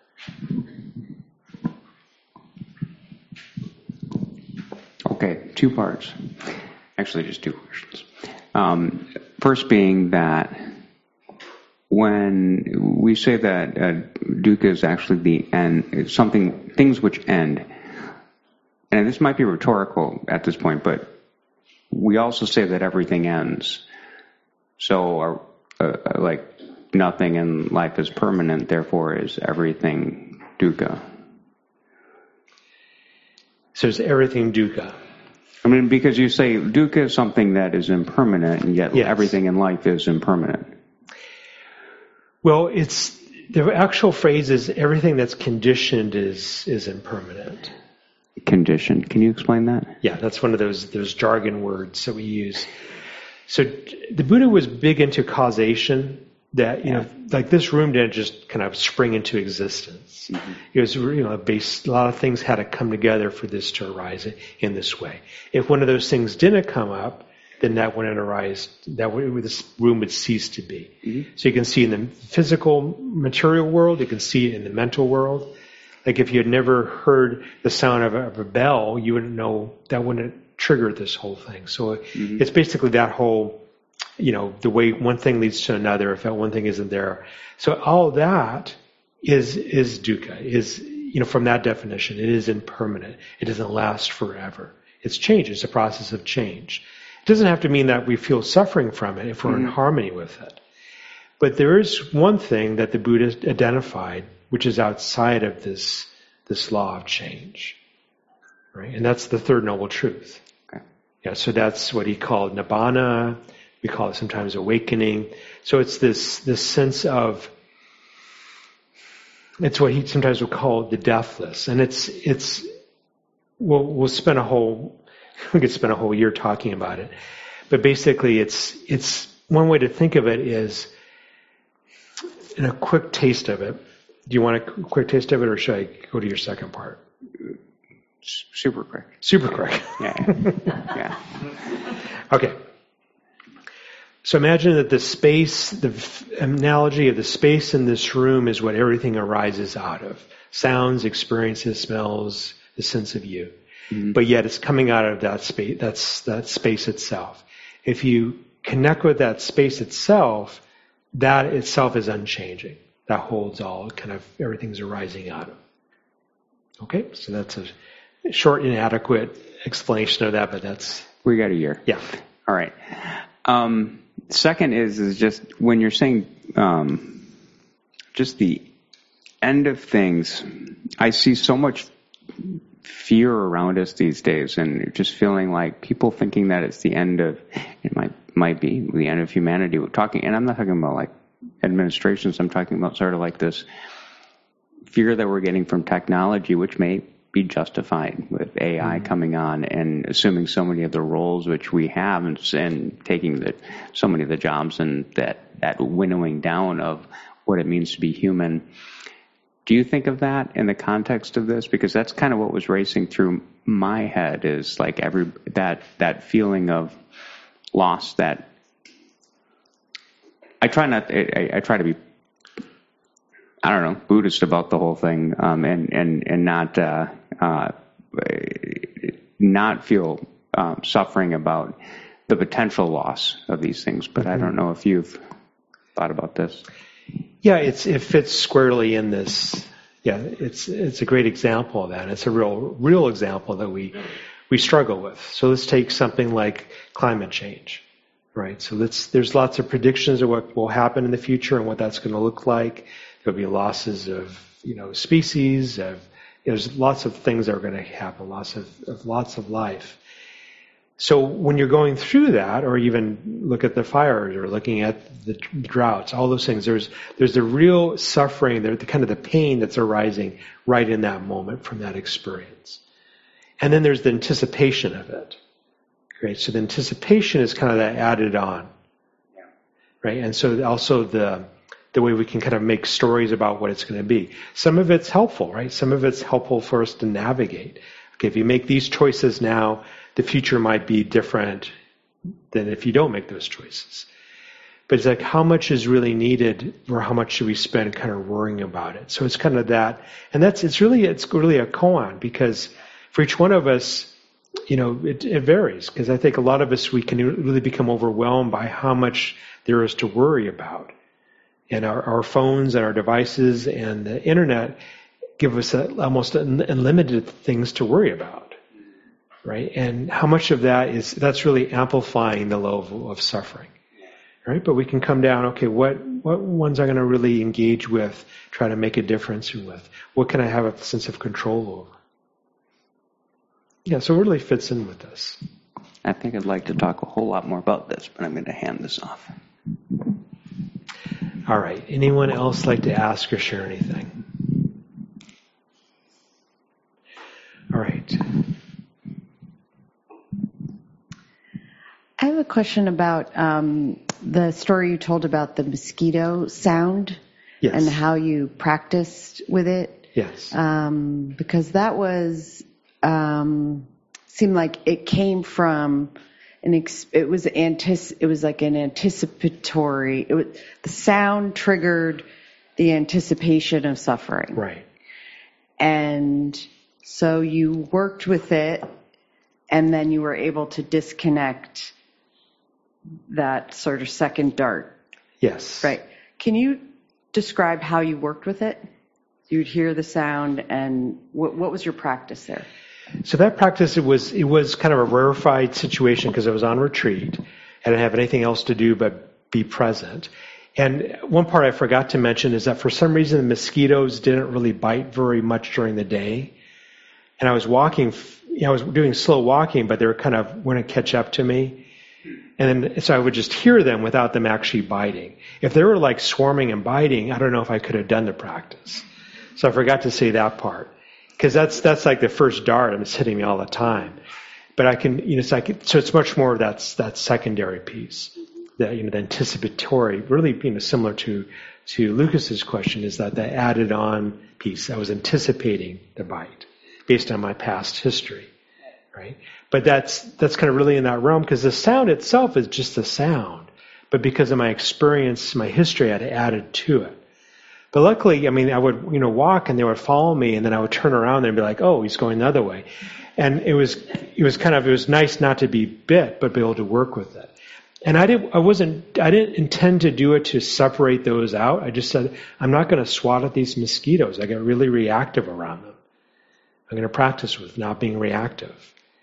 Okay, two parts. Actually, just two questions. First being that when we say that dukkha is actually the end, things which end, and this might be rhetorical at this point, but we also say that everything ends. So, like, nothing in life is permanent, therefore is everything dukkha. So is everything dukkha? I mean, because you say dukkha is something that is impermanent, and yet everything in life is impermanent. Well, it's the actual phrase is everything that's conditioned is impermanent. Conditioned. Can you explain that? Yeah, that's one of those jargon words that we use. So the Buddha was big into causation. That like this room didn't just kind of spring into existence. Mm-hmm. It was based. A lot of things had to come together for this to arise in this way. If one of those things didn't come up, then that wouldn't arise. This room would cease to be. Mm-hmm. So you can see in the physical material world, you can see it in the mental world. Like if you had never heard the sound of a bell, you wouldn't know, that wouldn't trigger this whole thing. So It's basically that whole, the way one thing leads to another, if that one thing isn't there. So all that is dukkha, is, from that definition, it is impermanent. It doesn't last forever. It's change. It's a process of change. It doesn't have to mean that we feel suffering from it if we're in harmony with it. But there is one thing that the Buddha identified, which is outside of this law of change, right? And that's the third noble truth. Okay. Yeah, so that's what he called nibbana. We call it sometimes awakening. So it's this sense of, it's what he sometimes would call the deathless. And we'll spend we could spend a whole year talking about it. But basically it's one way to think of it is in a quick taste of it. Do you want a quick taste of it, or should I go to your second part? Super quick. Super quick. Yeah. Okay. So imagine that the space, the analogy of the space in this room is what everything arises out of. Sounds, experiences, smells, the sense of you. Mm-hmm. But yet it's coming out of that space, that space itself. If you connect with that space itself, that itself is unchanging. That holds all, kind of everything's arising out of. Okay, so that's a short, inadequate explanation of that, but that's... We got a year. Yeah. All right. Second is just when you're saying just the end of things, I see so much fear around us these days, and just feeling like people thinking that it's the end of, it might be the end of humanity. We're talking, and I'm not talking about like administrations, I'm talking about sort of like this fear that we're getting from technology, which may be justified with AI coming on and assuming so many of the roles which we have, and taking so many of the jobs, and that winnowing down of what it means to be human. Do you think of that in the context of this? Because that's kind of what was racing through my head, is like that feeling of loss that I try to be, I don't know, Buddhist about the whole thing, and not feel suffering about the potential loss of these things. But I don't know if you've thought about this. Yeah, it fits squarely in this. Yeah, it's a great example of that. It's a real example that we struggle with. So let's take something like climate change, right? So there's lots of predictions of what will happen in the future and what that's going to look like. There'll be losses of species. There's lots of things that are going to happen. Lots of life. So when you're going through that, or even look at the fires, or looking at the droughts, all those things, there's the real suffering, the kind of the pain that's arising right in that moment from that experience. And then there's the anticipation of it. Right? So the anticipation is kind of that added on. Right? And so also the way we can kind of make stories about what it's going to be. Some of it's helpful, right? Some of it's helpful for us to navigate. Okay, if you make these choices now, the future might be different than if you don't make those choices. But it's like, how much is really needed, or how much should we spend kind of worrying about it? So it's kind of that, and it's really a koan, because for each one of us, it varies. Because I think a lot of us, we can really become overwhelmed by how much there is to worry about. And our phones and our devices and the internet give us almost unlimited things to worry about, right? And how much of that's really amplifying the level of suffering, right? But we can come down, okay, what ones am I going to really engage with, try to make a difference with? What can I have a sense of control over? Yeah, so it really fits in with this. I think I'd like to talk a whole lot more about this, but I'm going to hand this off. All right. Anyone else like to ask or share anything? All right. I have a question about the story you told about the mosquito sound. Yes. And how you practiced with it. Yes. Because that was seemed like it came from it was like an anticipatory. The sound triggered the anticipation of suffering. Right. And so you worked with it, and then you were able to disconnect that sort of second dart. Yes. Right. Can you describe how you worked with it? You'd hear the sound, and what was your practice there? So that practice, it was kind of a rarefied situation because I was on retreat. I didn't have anything else to do but be present. And one part I forgot to mention is that for some reason the mosquitoes didn't really bite very much during the day. And I was walking, I was doing slow walking, but they were kind of wouldn't catch up to me. And then, so I would just hear them without them actually biting. If they were like swarming and biting, I don't know if I could have done the practice. So I forgot to say that part. Because that's like the first dart, and it's hitting me all the time. But I can, so it's much more of that secondary piece, the anticipatory, really, similar to Lucas's question, is that the added on piece. I was anticipating the bite based on my past history, right? But that's kind of really in that realm, because the sound itself is just a sound, but because of my experience, my history, I added to it. But luckily, I would, walk and they would follow me, and then I would turn around and be like, oh, he's going the other way. And it was nice not to be bit, but be able to work with it. And I didn't intend to do it to separate those out. I just said, I'm not going to swat at these mosquitoes. I get really reactive around them. I'm going to practice with not being reactive.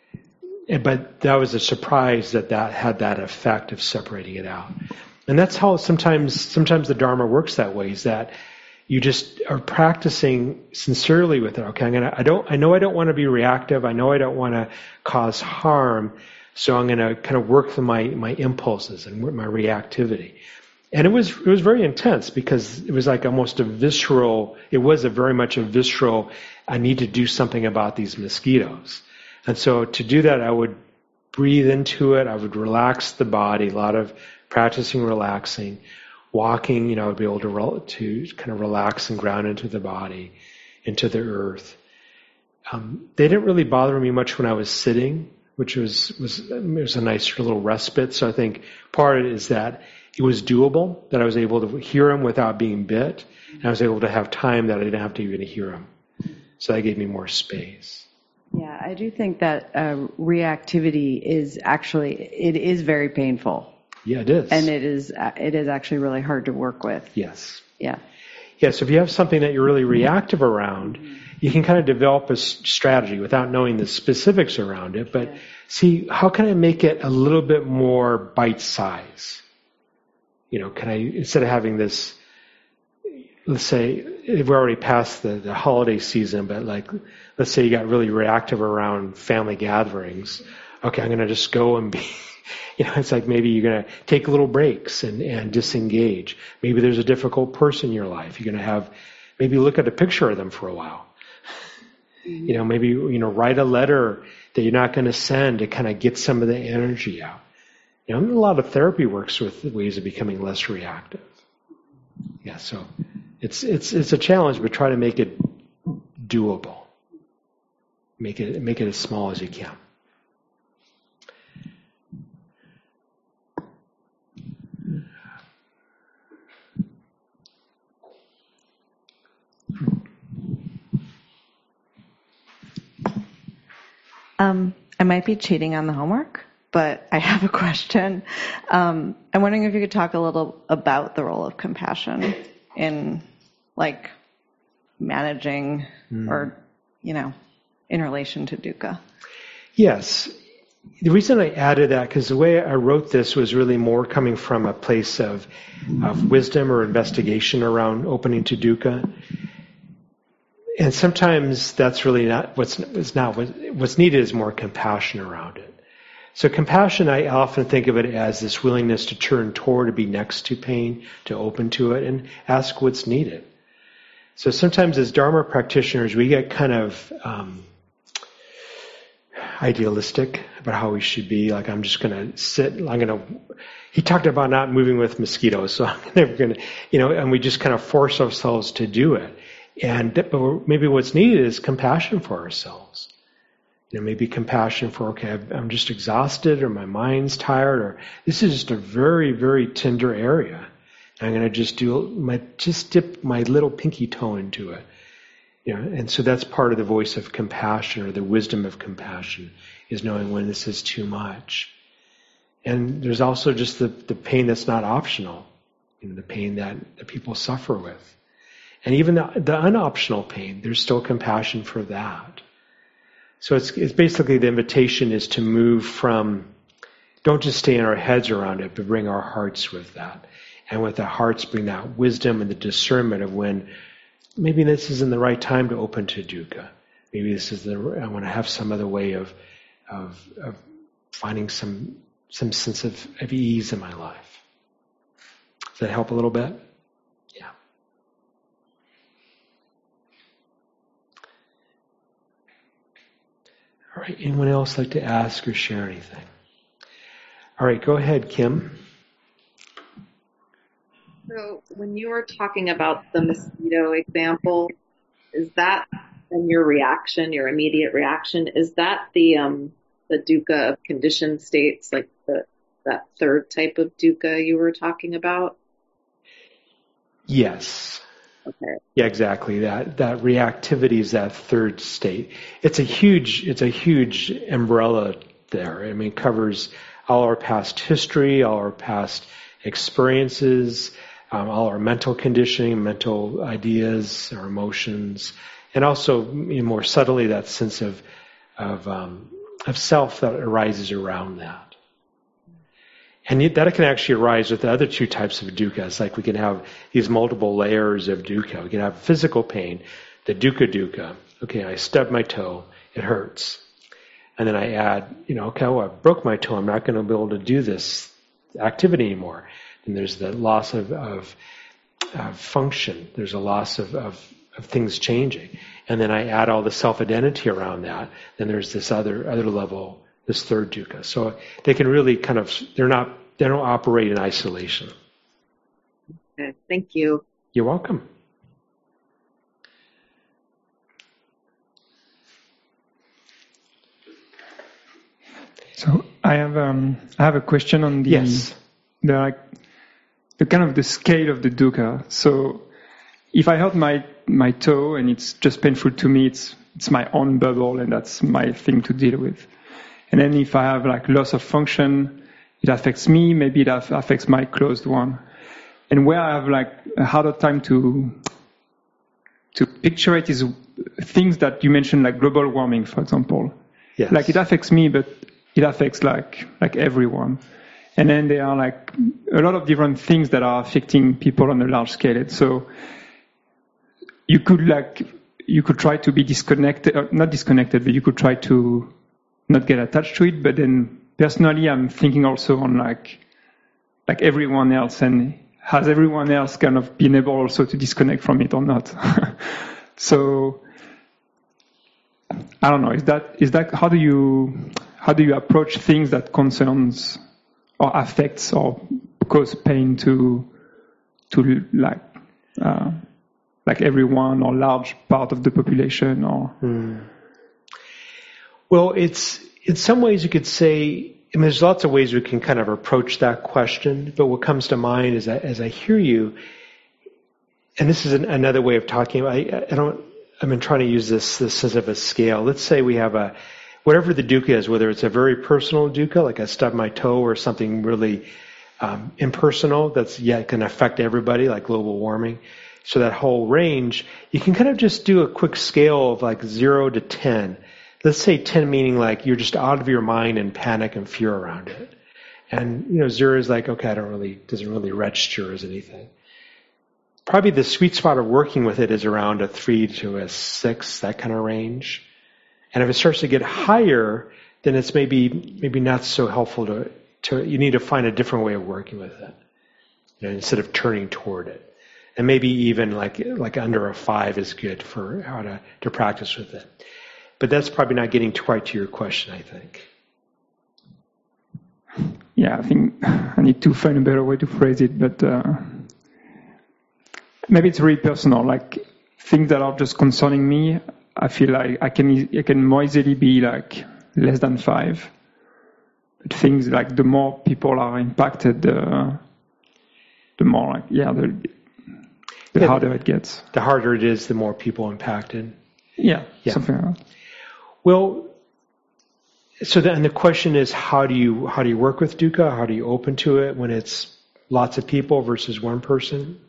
But that was a surprise that had that effect of separating it out. And that's how sometimes the Dharma works that way, is that you just are practicing sincerely with it. Okay, I know I don't want to be reactive. I know I don't want to cause harm. So I'm going to kind of work through my impulses and my reactivity. And it was very intense, because it was like almost it was very much a visceral, I need to do something about these mosquitoes. And so to do that, I would breathe into it. I would relax the body, a lot of practicing relaxing. Walking, I would be able to kind of relax and ground into the body, into the earth. They didn't really bother me much when I was sitting, which was a nice little respite. So I think part of it is that it was doable, that I was able to hear him without being bit, and I was able to have time that I didn't have to even hear him. So that gave me more space. Yeah, I do think that reactivity is actually, it is very painful. Yeah, it is. And it is actually really hard to work with. Yes. Yeah. Yeah, so if you have something that you're really reactive around, you can kind of develop a strategy without knowing the specifics around it, but see, how can I make it a little bit more bite size? Can I, instead of having this, let's say, we're already past the holiday season, but let's say you got really reactive around family gatherings. Okay, I'm going to just go and be, it's like maybe you're going to take little breaks and disengage. Maybe there's a difficult person in your life. You're going to maybe look at a picture of them for a while. Maybe, write a letter that you're not going to send to kind of get some of the energy out. A lot of therapy works with ways of becoming less reactive. Yeah, so it's a challenge, but try to make it doable. Make it as small as you can. I might be cheating on the homework, but I have a question. I'm wondering if you could talk a little about the role of compassion in managing or, in relation to dukkha. Yes. The reason I added that, because the way I wrote this was really more coming from a place of wisdom or investigation around opening to dukkha. And sometimes that's really not what's needed is more compassion around it. So compassion, I often think of it as this willingness to turn toward, to be next to pain, to open to it, and ask what's needed. So sometimes as Dharma practitioners, we get kind of idealistic about how we should be. Like, I'm just going to sit, he talked about not moving with mosquitoes, so I'm never going to, and we just kind of force ourselves to do it. But maybe what's needed is compassion for ourselves. Maybe compassion for, okay, I'm just exhausted, or my mind's tired, or this is just a very, very tender area. I'm going to just dip my little pinky toe into it. And so that's part of the voice of compassion, or the wisdom of compassion, is knowing when this is too much. And there's also just the pain that's not optional, the pain that people suffer with. And even the unoptional pain, there's still compassion for that. So it's basically the invitation is to move from, don't just stay in our heads around it, but bring our hearts with that. And with the hearts, bring that wisdom and the discernment of when maybe this isn't the right time to open to dukkha. Maybe this is I want to have some other way of finding some sense of ease in my life. Does that help a little bit? Yeah. All right. Anyone else like to ask or share anything? All right. Go ahead, Kim. So when you were talking about the mosquito example, is that and your reaction, your immediate reaction, is that the dukkha of conditioned states, like that third type of dukkha you were talking about? Yes. Okay. Yeah, exactly. That reactivity is that third state. It's a huge umbrella there. I mean, it covers all our past history, all our past experiences, all our mental conditioning, mental ideas, our emotions, and also more subtly that sense of self that arises around that. And that can actually arise with the other two types of dukkha. Like we can have these multiple layers of dukkha. We can have physical pain, the dukkha. Okay, I stubbed my toe, it hurts. And then I add, okay, well, I broke my toe, I'm not going to be able to do this activity anymore. And there's the loss of function. There's a loss of things changing. And then I add all the self-identity around that. Then there's this other level, this third dukkha. So they can really they don't operate in isolation. Okay, thank you. You're welcome. So I have a question on the yes. the scale of the dukkha. So if I hurt my toe and it's just painful to me, it's my own bubble and that's my thing to deal with. And then if I have like loss of function, it affects me, maybe it affects my closed one. And where I have like a harder time to picture it is things that you mentioned, like global warming, for example. Yes. Like it affects me, but it affects like everyone. And then there are like a lot of different things that are affecting people on a large scale. So you could try to be disconnected, not disconnected, but you could try to not get attached to it. But then personally, I'm thinking also on like everyone else, and has everyone else kind of been able also to disconnect from it or not? So I don't know. Is that how do you approach things that concerns or affects or cause pain to like everyone or large part of the population or? Well, it's in some ways you could say, I mean, there's lots of ways we can kind of approach that question, but what comes to mind is that as I hear you, and this is another way of talking, I've been trying to use this sense of a scale. Let's say we have whatever the dukkha is, whether it's a very personal dukkha, like I stubbed my toe, or something really impersonal that's yet can affect everybody, like global warming. So that whole range, you can kind of just do a quick scale of like 0 to 10. Let's say 10 meaning like you're just out of your mind and panic and fear around it. And, 0 is like, okay, doesn't really register as anything. Probably the sweet spot of working with it is around a 3 to a 6, that kind of range. And if it starts to get higher, then it's maybe not so helpful to you need to find a different way of working with it, instead of turning toward it. And maybe even like under a 5 is good for how to practice with it. But that's probably not getting quite to your question, I think. Yeah, I think I need to find a better way to phrase it, but maybe it's really personal. Like things that are just concerning me, I feel like I can more easily be like less than 5. But things like the more people are impacted, the more like the harder it gets. The harder it is, the more people impacted. Yeah. Something like that. Well, so then the question is, how do you work with dukkha? How do you open to it when it's lots of people versus one person?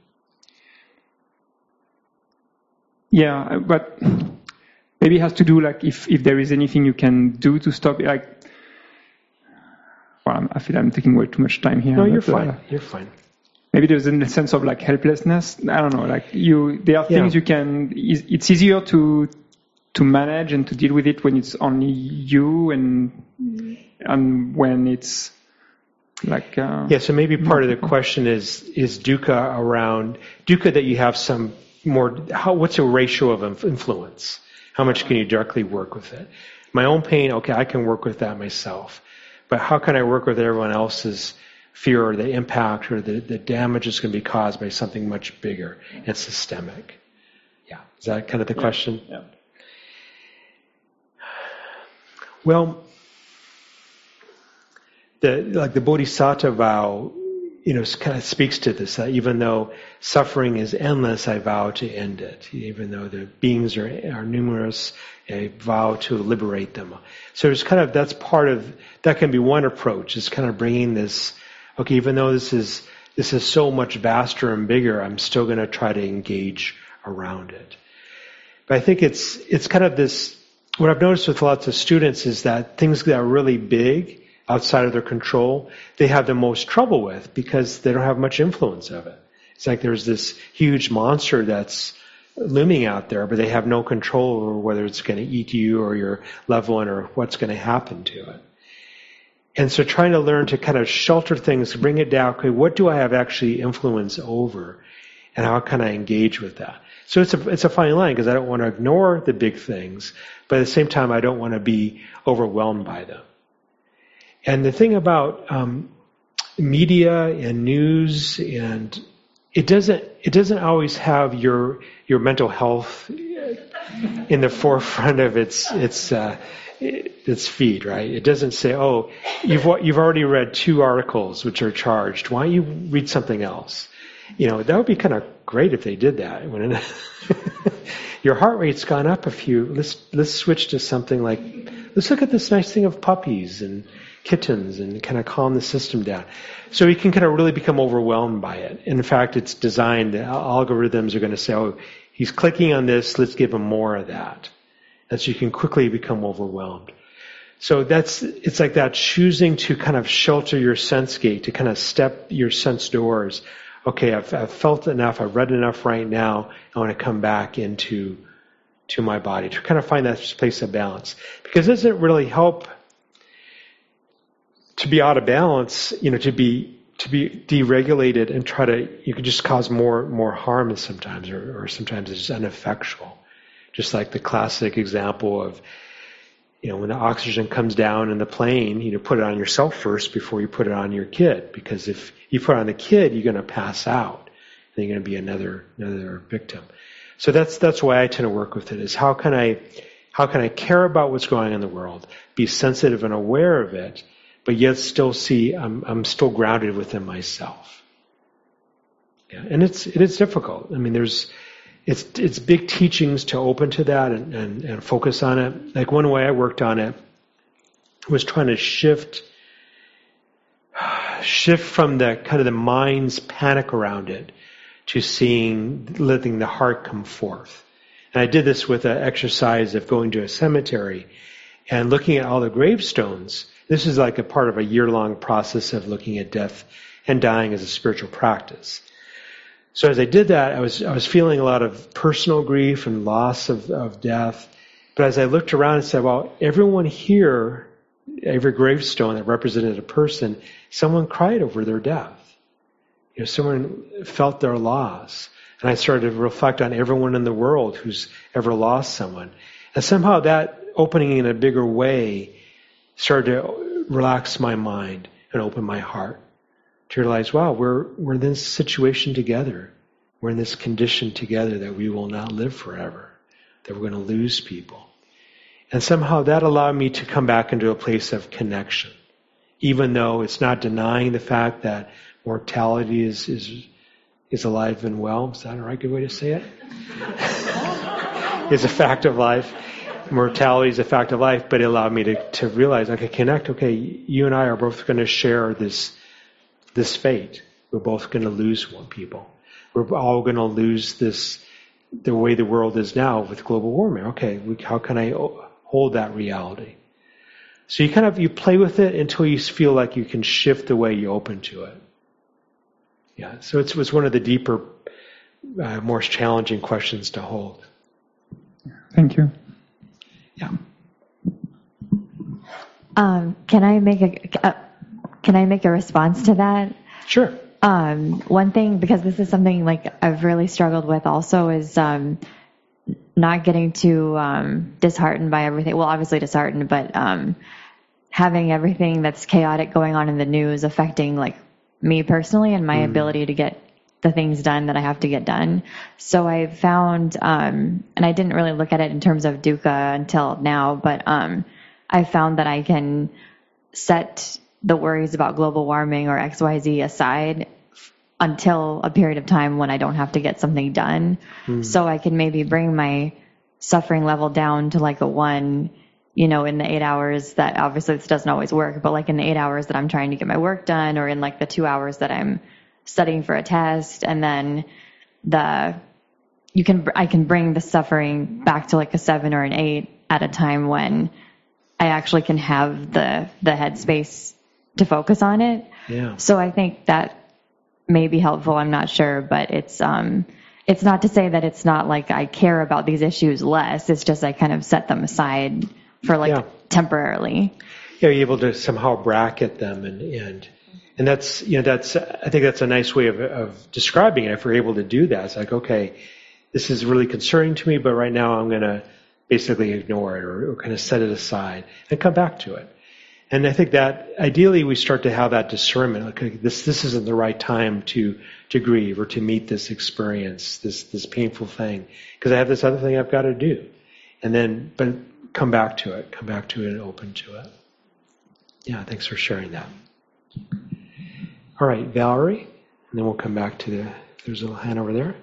Yeah, but maybe it has to do like if there is anything you can do to stop it. Like, well, I feel I'm taking way too much time here. No, you're fine. You're fine. Maybe there's a sense of like helplessness. I don't know. Like there are things you can. It's easier to manage and to deal with it when it's only you and when it's like. So maybe part of the question is dukkha around dukkha that you have some more. What's a ratio of influence? How much can you directly work with it? My own pain, okay, I can work with that myself, but how can I work with everyone else's fear or the impact or the damage is going to be caused by something much bigger and systemic? Yeah, is that kind of the question? Yeah. Well, the Bodhisattva vow, kind of speaks to this. Even though suffering is endless, I vow to end it. Even though the beings are numerous, I vow to liberate them. So there's that can be one approach. Is kind of bringing this. Okay, even though this is so much vaster and bigger, I'm still going to try to engage around it. But I think it's kind of this. What I've noticed with lots of students is that things that are really big, outside of their control, they have the most trouble with because they don't have much influence of it. It's like there's this huge monster that's looming out there, but they have no control over whether it's going to eat you or your loved one or what's going to happen to it. And so trying to learn to kind of shelter things, bring it down, okay, what do I have actually influence over? And how can I engage with that? So it's a fine line because I don't want to ignore the big things, but at the same time I don't want to be overwhelmed by them. And the thing about media and news, and it doesn't always have your mental health in the forefront of its its feed, right? It doesn't say, oh, you've already read 2 articles which are charged. Why don't you read something else? That would be kind of great if they did that. When your heart rate's gone up a few, let's switch to something like, let's look at this nice thing of puppies and kittens and kind of calm the system down. So you can kind of really become overwhelmed by it. In fact, it's designed, the algorithms are going to say, oh, he's clicking on this, let's give him more of that. And so you can quickly become overwhelmed. So it's like that, choosing to kind of shelter your sense gate, to kind of step your sense doors. Okay, I've felt enough, I've read enough right now, I want to come back into my body, to kind of find that place of balance. Because it doesn't really help to be out of balance, to be deregulated and you could just cause more harm sometimes, or sometimes it's just ineffectual. Just like the classic example of, when the oxygen comes down in the plane, put it on yourself first before you put it on your kid. Because if you put it on the kid, you're going to pass out. And you're going to be another victim. So that's why I tend to work with it, is how can I care about what's going on in the world, be sensitive and aware of it, but yet still see I'm still grounded within myself. Yeah, and it is difficult. I mean, it's big teachings to open to that and focus on it. Like one way I worked on it was trying to shift from the kind of the mind's panic around it to letting the heart come forth. And I did this with an exercise of going to a cemetery and looking at all the gravestones. This is like a part of a year-long process of looking at death and dying as a spiritual practice. So as I did that, I was feeling a lot of personal grief and loss of death. But as I looked around and said, well, everyone here, every gravestone that represented a person, someone cried over their death. Someone felt their loss. And I started to reflect on everyone in the world who's ever lost someone. And somehow that opening in a bigger way started to relax my mind and open my heart to realize, wow, we're in this situation together. We're in this condition together that we will not live forever, that we're going to lose people. And somehow that allowed me to come back into a place of connection, even though it's not denying the fact that mortality is alive and well. Is that a right good way to say it? It's a fact of life. Mortality is a fact of life, but it allowed me to realize, okay, connect. Okay, you and I are both going to share this fate. We're both going to lose people. We're all going to lose the way the world is now with global warming. Okay, how can I hold that reality? So you play with it until you feel like you can shift the way you open to it. Yeah, so it was one of the deeper, more challenging questions to hold. Thank you. Yeah. Can I make a response to that? Sure. One thing, because this is something like I've really struggled with also, is not getting too disheartened by everything. Well, obviously disheartened, but having everything that's chaotic going on in the news affecting like me personally and my ability to get the things done that I have to get done. So I found, and I didn't really look at it in terms of dukkha until now, but I found that I can set the worries about global warming or XYZ aside until a period of time when I don't have to get something done. So I can maybe bring my suffering level down to like a 1, in the 8 hours that, obviously this doesn't always work, but like in the 8 hours that I'm trying to get my work done, or in like the 2 hours that I'm studying for a test. And then I can bring the suffering back to like a 7 or an 8 at a time when I actually can have the headspace to focus on it. Yeah. So I think that may be helpful. I'm not sure, but it's not to say that it's not like I care about these issues less. It's just I kind of set them aside for temporarily. Yeah, you're able to somehow bracket them and that's, I think that's a nice way of describing it. If we're able to do that, it's like, okay, this is really concerning to me, but right now I'm going to basically ignore it or kind of set it aside and come back to it. And I think that ideally we start to have that discernment. Okay, this isn't the right time to grieve or to meet this experience, this painful thing, because I have this other thing I've got to do. And then, but come back to it and open to it. Yeah, thanks for sharing that. All right, Valerie, and then we'll come back to there's a little hand over there.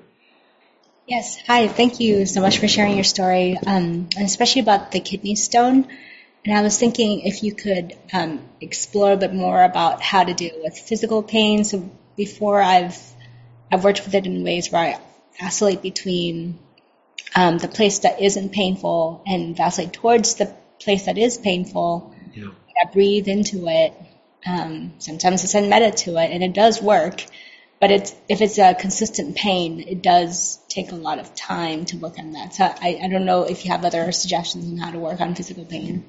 Yes, hi, thank you so much for sharing your story, and especially about the kidney stone. And I was thinking if you could explore a bit more about how to deal with physical pain. So before I've worked with it in ways where I oscillate between the place that isn't painful and vacillate towards the place that is painful. Yeah. I breathe into it. Sometimes I send metta to it, and it does work. But if it's a consistent pain, it does take a lot of time to work on that. So I don't know if you have other suggestions on how to work on physical pain.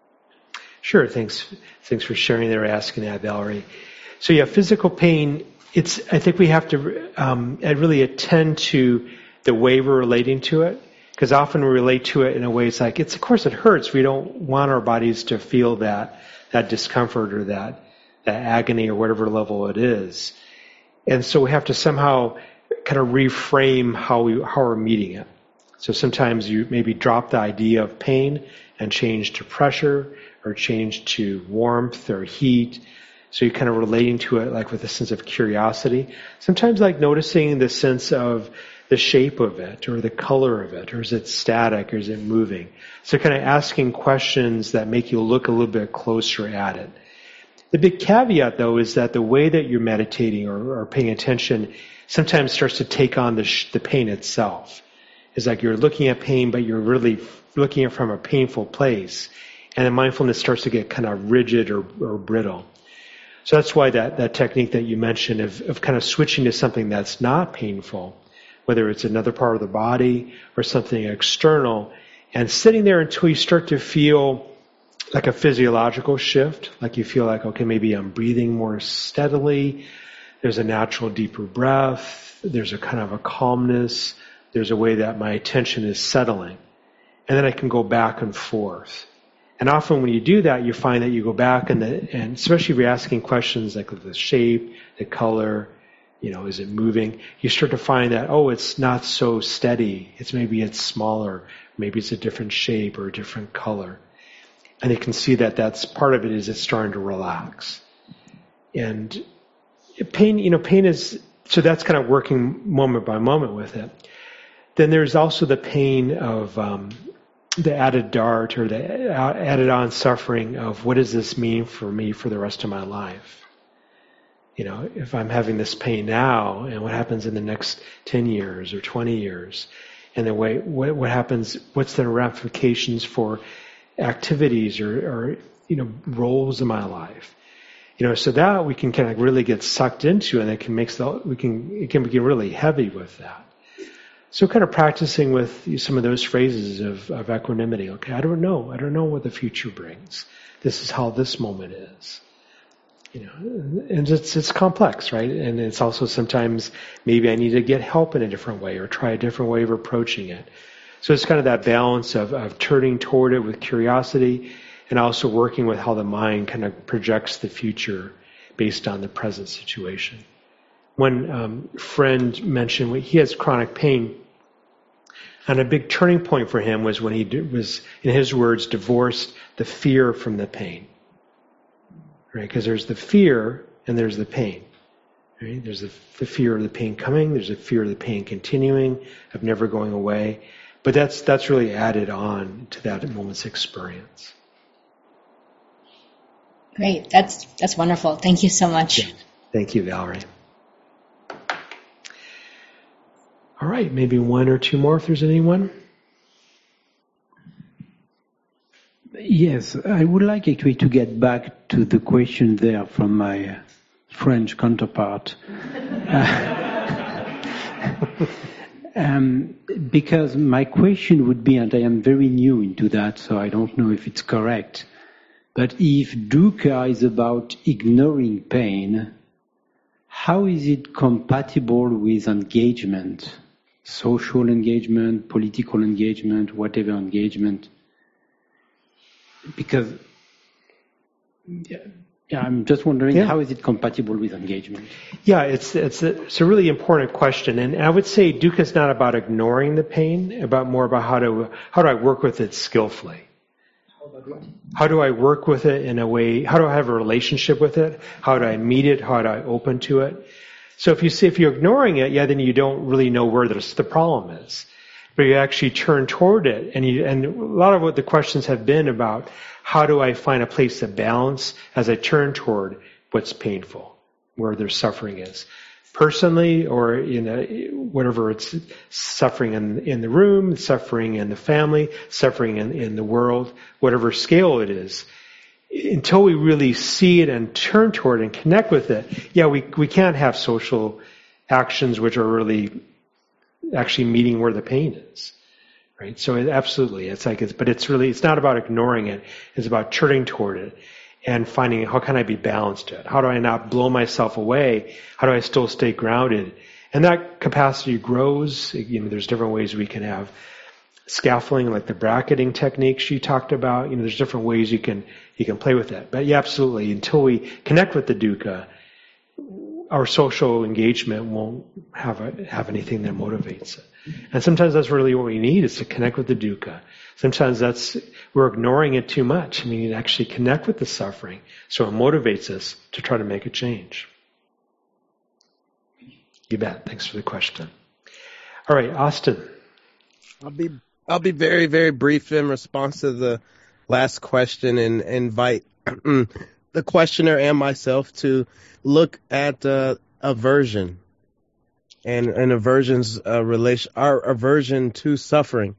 Sure. Thanks for sharing that or asking that, Valerie. So yeah, physical pain. I think we have to really attend to the way we're relating to it, because often we relate to it in a way it's like of course it hurts. We don't want our bodies to feel that discomfort or that agony or whatever level it is. And so we have to somehow kind of reframe how we're meeting it. So sometimes you maybe drop the idea of pain and change to pressure or change to warmth or heat. So you're kind of relating to it like with a sense of curiosity. Sometimes like noticing the sense of the shape of it or the color of it, or is it static or is it moving? So kind of asking questions that make you look a little bit closer at it. The big caveat, though, is that the way that you're meditating or paying attention sometimes starts to take on the pain itself. It's like you're looking at pain, but you're really looking at it from a painful place. And the mindfulness starts to get kind of rigid or brittle. So that's why that technique that you mentioned of kind of switching to something that's not painful, whether it's another part of the body or something external, and sitting there until you start to feel like a physiological shift, like you feel like, okay, maybe I'm breathing more steadily, there's a natural deeper breath, there's a kind of a calmness, there's a way that my attention is settling. And then I can go back and forth. And often when you do that, you find that you go back and especially if you're asking questions like the shape, the color, is it moving? You start to find that, it's not so steady. Maybe it's smaller, maybe it's a different shape or a different color. And you can see that that's part of it is it's starting to relax. And pain is, so that's kind of working moment by moment with it. Then there's also the pain of the added dart or the added on suffering of what does this mean for me for the rest of my life? If I'm having this pain now and what happens in the next 10 years or 20 years, and the way, what happens, what's the ramifications for activities or roles in my life, so that we can kind of really get sucked into, and it can get really heavy with that. So kind of practicing with some of those phrases of equanimity. Okay, I don't know what the future brings. This is how this moment is. And it's complex, right? And it's also sometimes maybe I need to get help in a different way or try a different way of approaching it. So it's kind of that balance of turning toward it with curiosity and also working with how the mind kind of projects the future based on the present situation. One friend mentioned he has chronic pain, and a big turning point for him was when he was, in his words, divorced the fear from the pain. Right? Because there's the fear and there's the pain. Right? There's the fear of the pain coming, there's the fear of the pain continuing, of never going away. But that's really added on to that moment's experience. Great. That's wonderful. Thank you so much. Yeah. Thank you, Valerie. All right, maybe one or two more if there's anyone. Yes, I would like actually to get back to the question there from my French counterpart. Because my question would be, and I am very new into that, so I don't know if it's correct, but if dukkha is about ignoring pain, how is it compatible with engagement, social engagement, political engagement, whatever engagement? Because I'm just wondering, how is it compatible with engagement? Yeah, it's a really important question, and I would say dukkha is not about ignoring the pain, more about how do I work with it skillfully. How do I work with it in a way? How do I have a relationship with it? How do I meet it? How do I open to it? So if you're ignoring it, then you don't really know where the problem is. But you actually turn toward it, and a lot of what the questions have been about, how do I find a place of balance as I turn toward what's painful, where their suffering is, personally or whatever it's suffering in the room, suffering in the family, suffering in the world, whatever scale it is. Until we really see it and turn toward it and connect with it, we can't have social actions which are really actually meeting where the pain is, right? So absolutely, but it's not about ignoring it. It's about turning toward it and finding how can I be balanced to it? How do I not blow myself away? How do I still stay grounded? And that capacity grows. There's different ways we can have scaffolding, like the bracketing techniques you talked about. There's different ways you can play with that. But absolutely, until we connect with the dukkha, our social engagement won't have anything that motivates it. And sometimes that's really what we need, is to connect with the dukkha. Sometimes we're ignoring it too much. We need to actually connect with the suffering, so it motivates us to try to make a change. You bet. Thanks for the question. All right, Austin. I'll be very, very brief in response to the last question, and invite the questioner and myself to look at aversion and aversion's our aversion to suffering,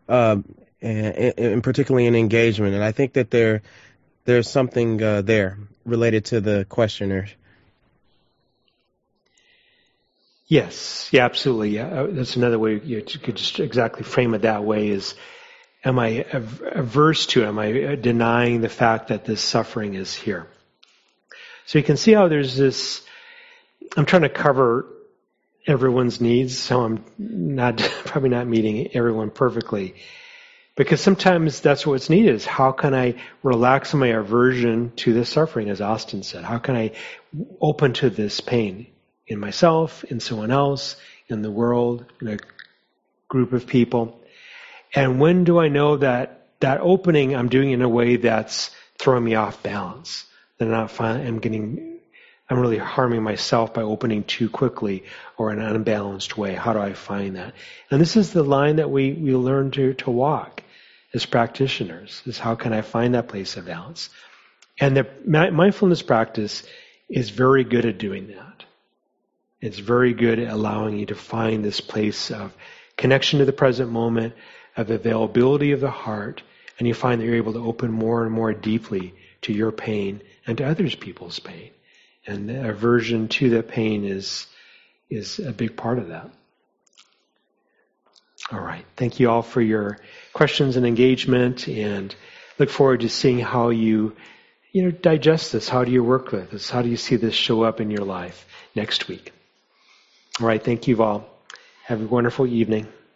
and particularly in engagement. And I think that there's something there related to the questioner. Yes, absolutely. That's another way you could just exactly frame it that way is, am I averse to it? Am I denying the fact that this suffering is here? So you can see how there's this, I'm trying to cover everyone's needs, so I'm probably not meeting everyone perfectly. Because sometimes that's what's needed, is how can I relax my aversion to the suffering, as Austin said? How can I open to this pain in myself, in someone else, in the world, in a group of people? And when do I know that opening I'm doing in a way that's throwing me off balance? That I'm really harming myself by opening too quickly or in an unbalanced way. How do I find that? And this is the line that we learn to walk as practitioners, is how can I find that place of balance? And the mindfulness practice is very good at doing that. It's very good at allowing you to find this place of connection to the present moment, of availability of the heart, and you find that you're able to open more and more deeply to your pain and to others people's pain. And the aversion to the pain is a big part of that. All right. Thank you all for your questions and engagement, and look forward to seeing how you digest this. How do you work with this? How do you see this show up in your life next week? All right. Thank you all. Have a wonderful evening.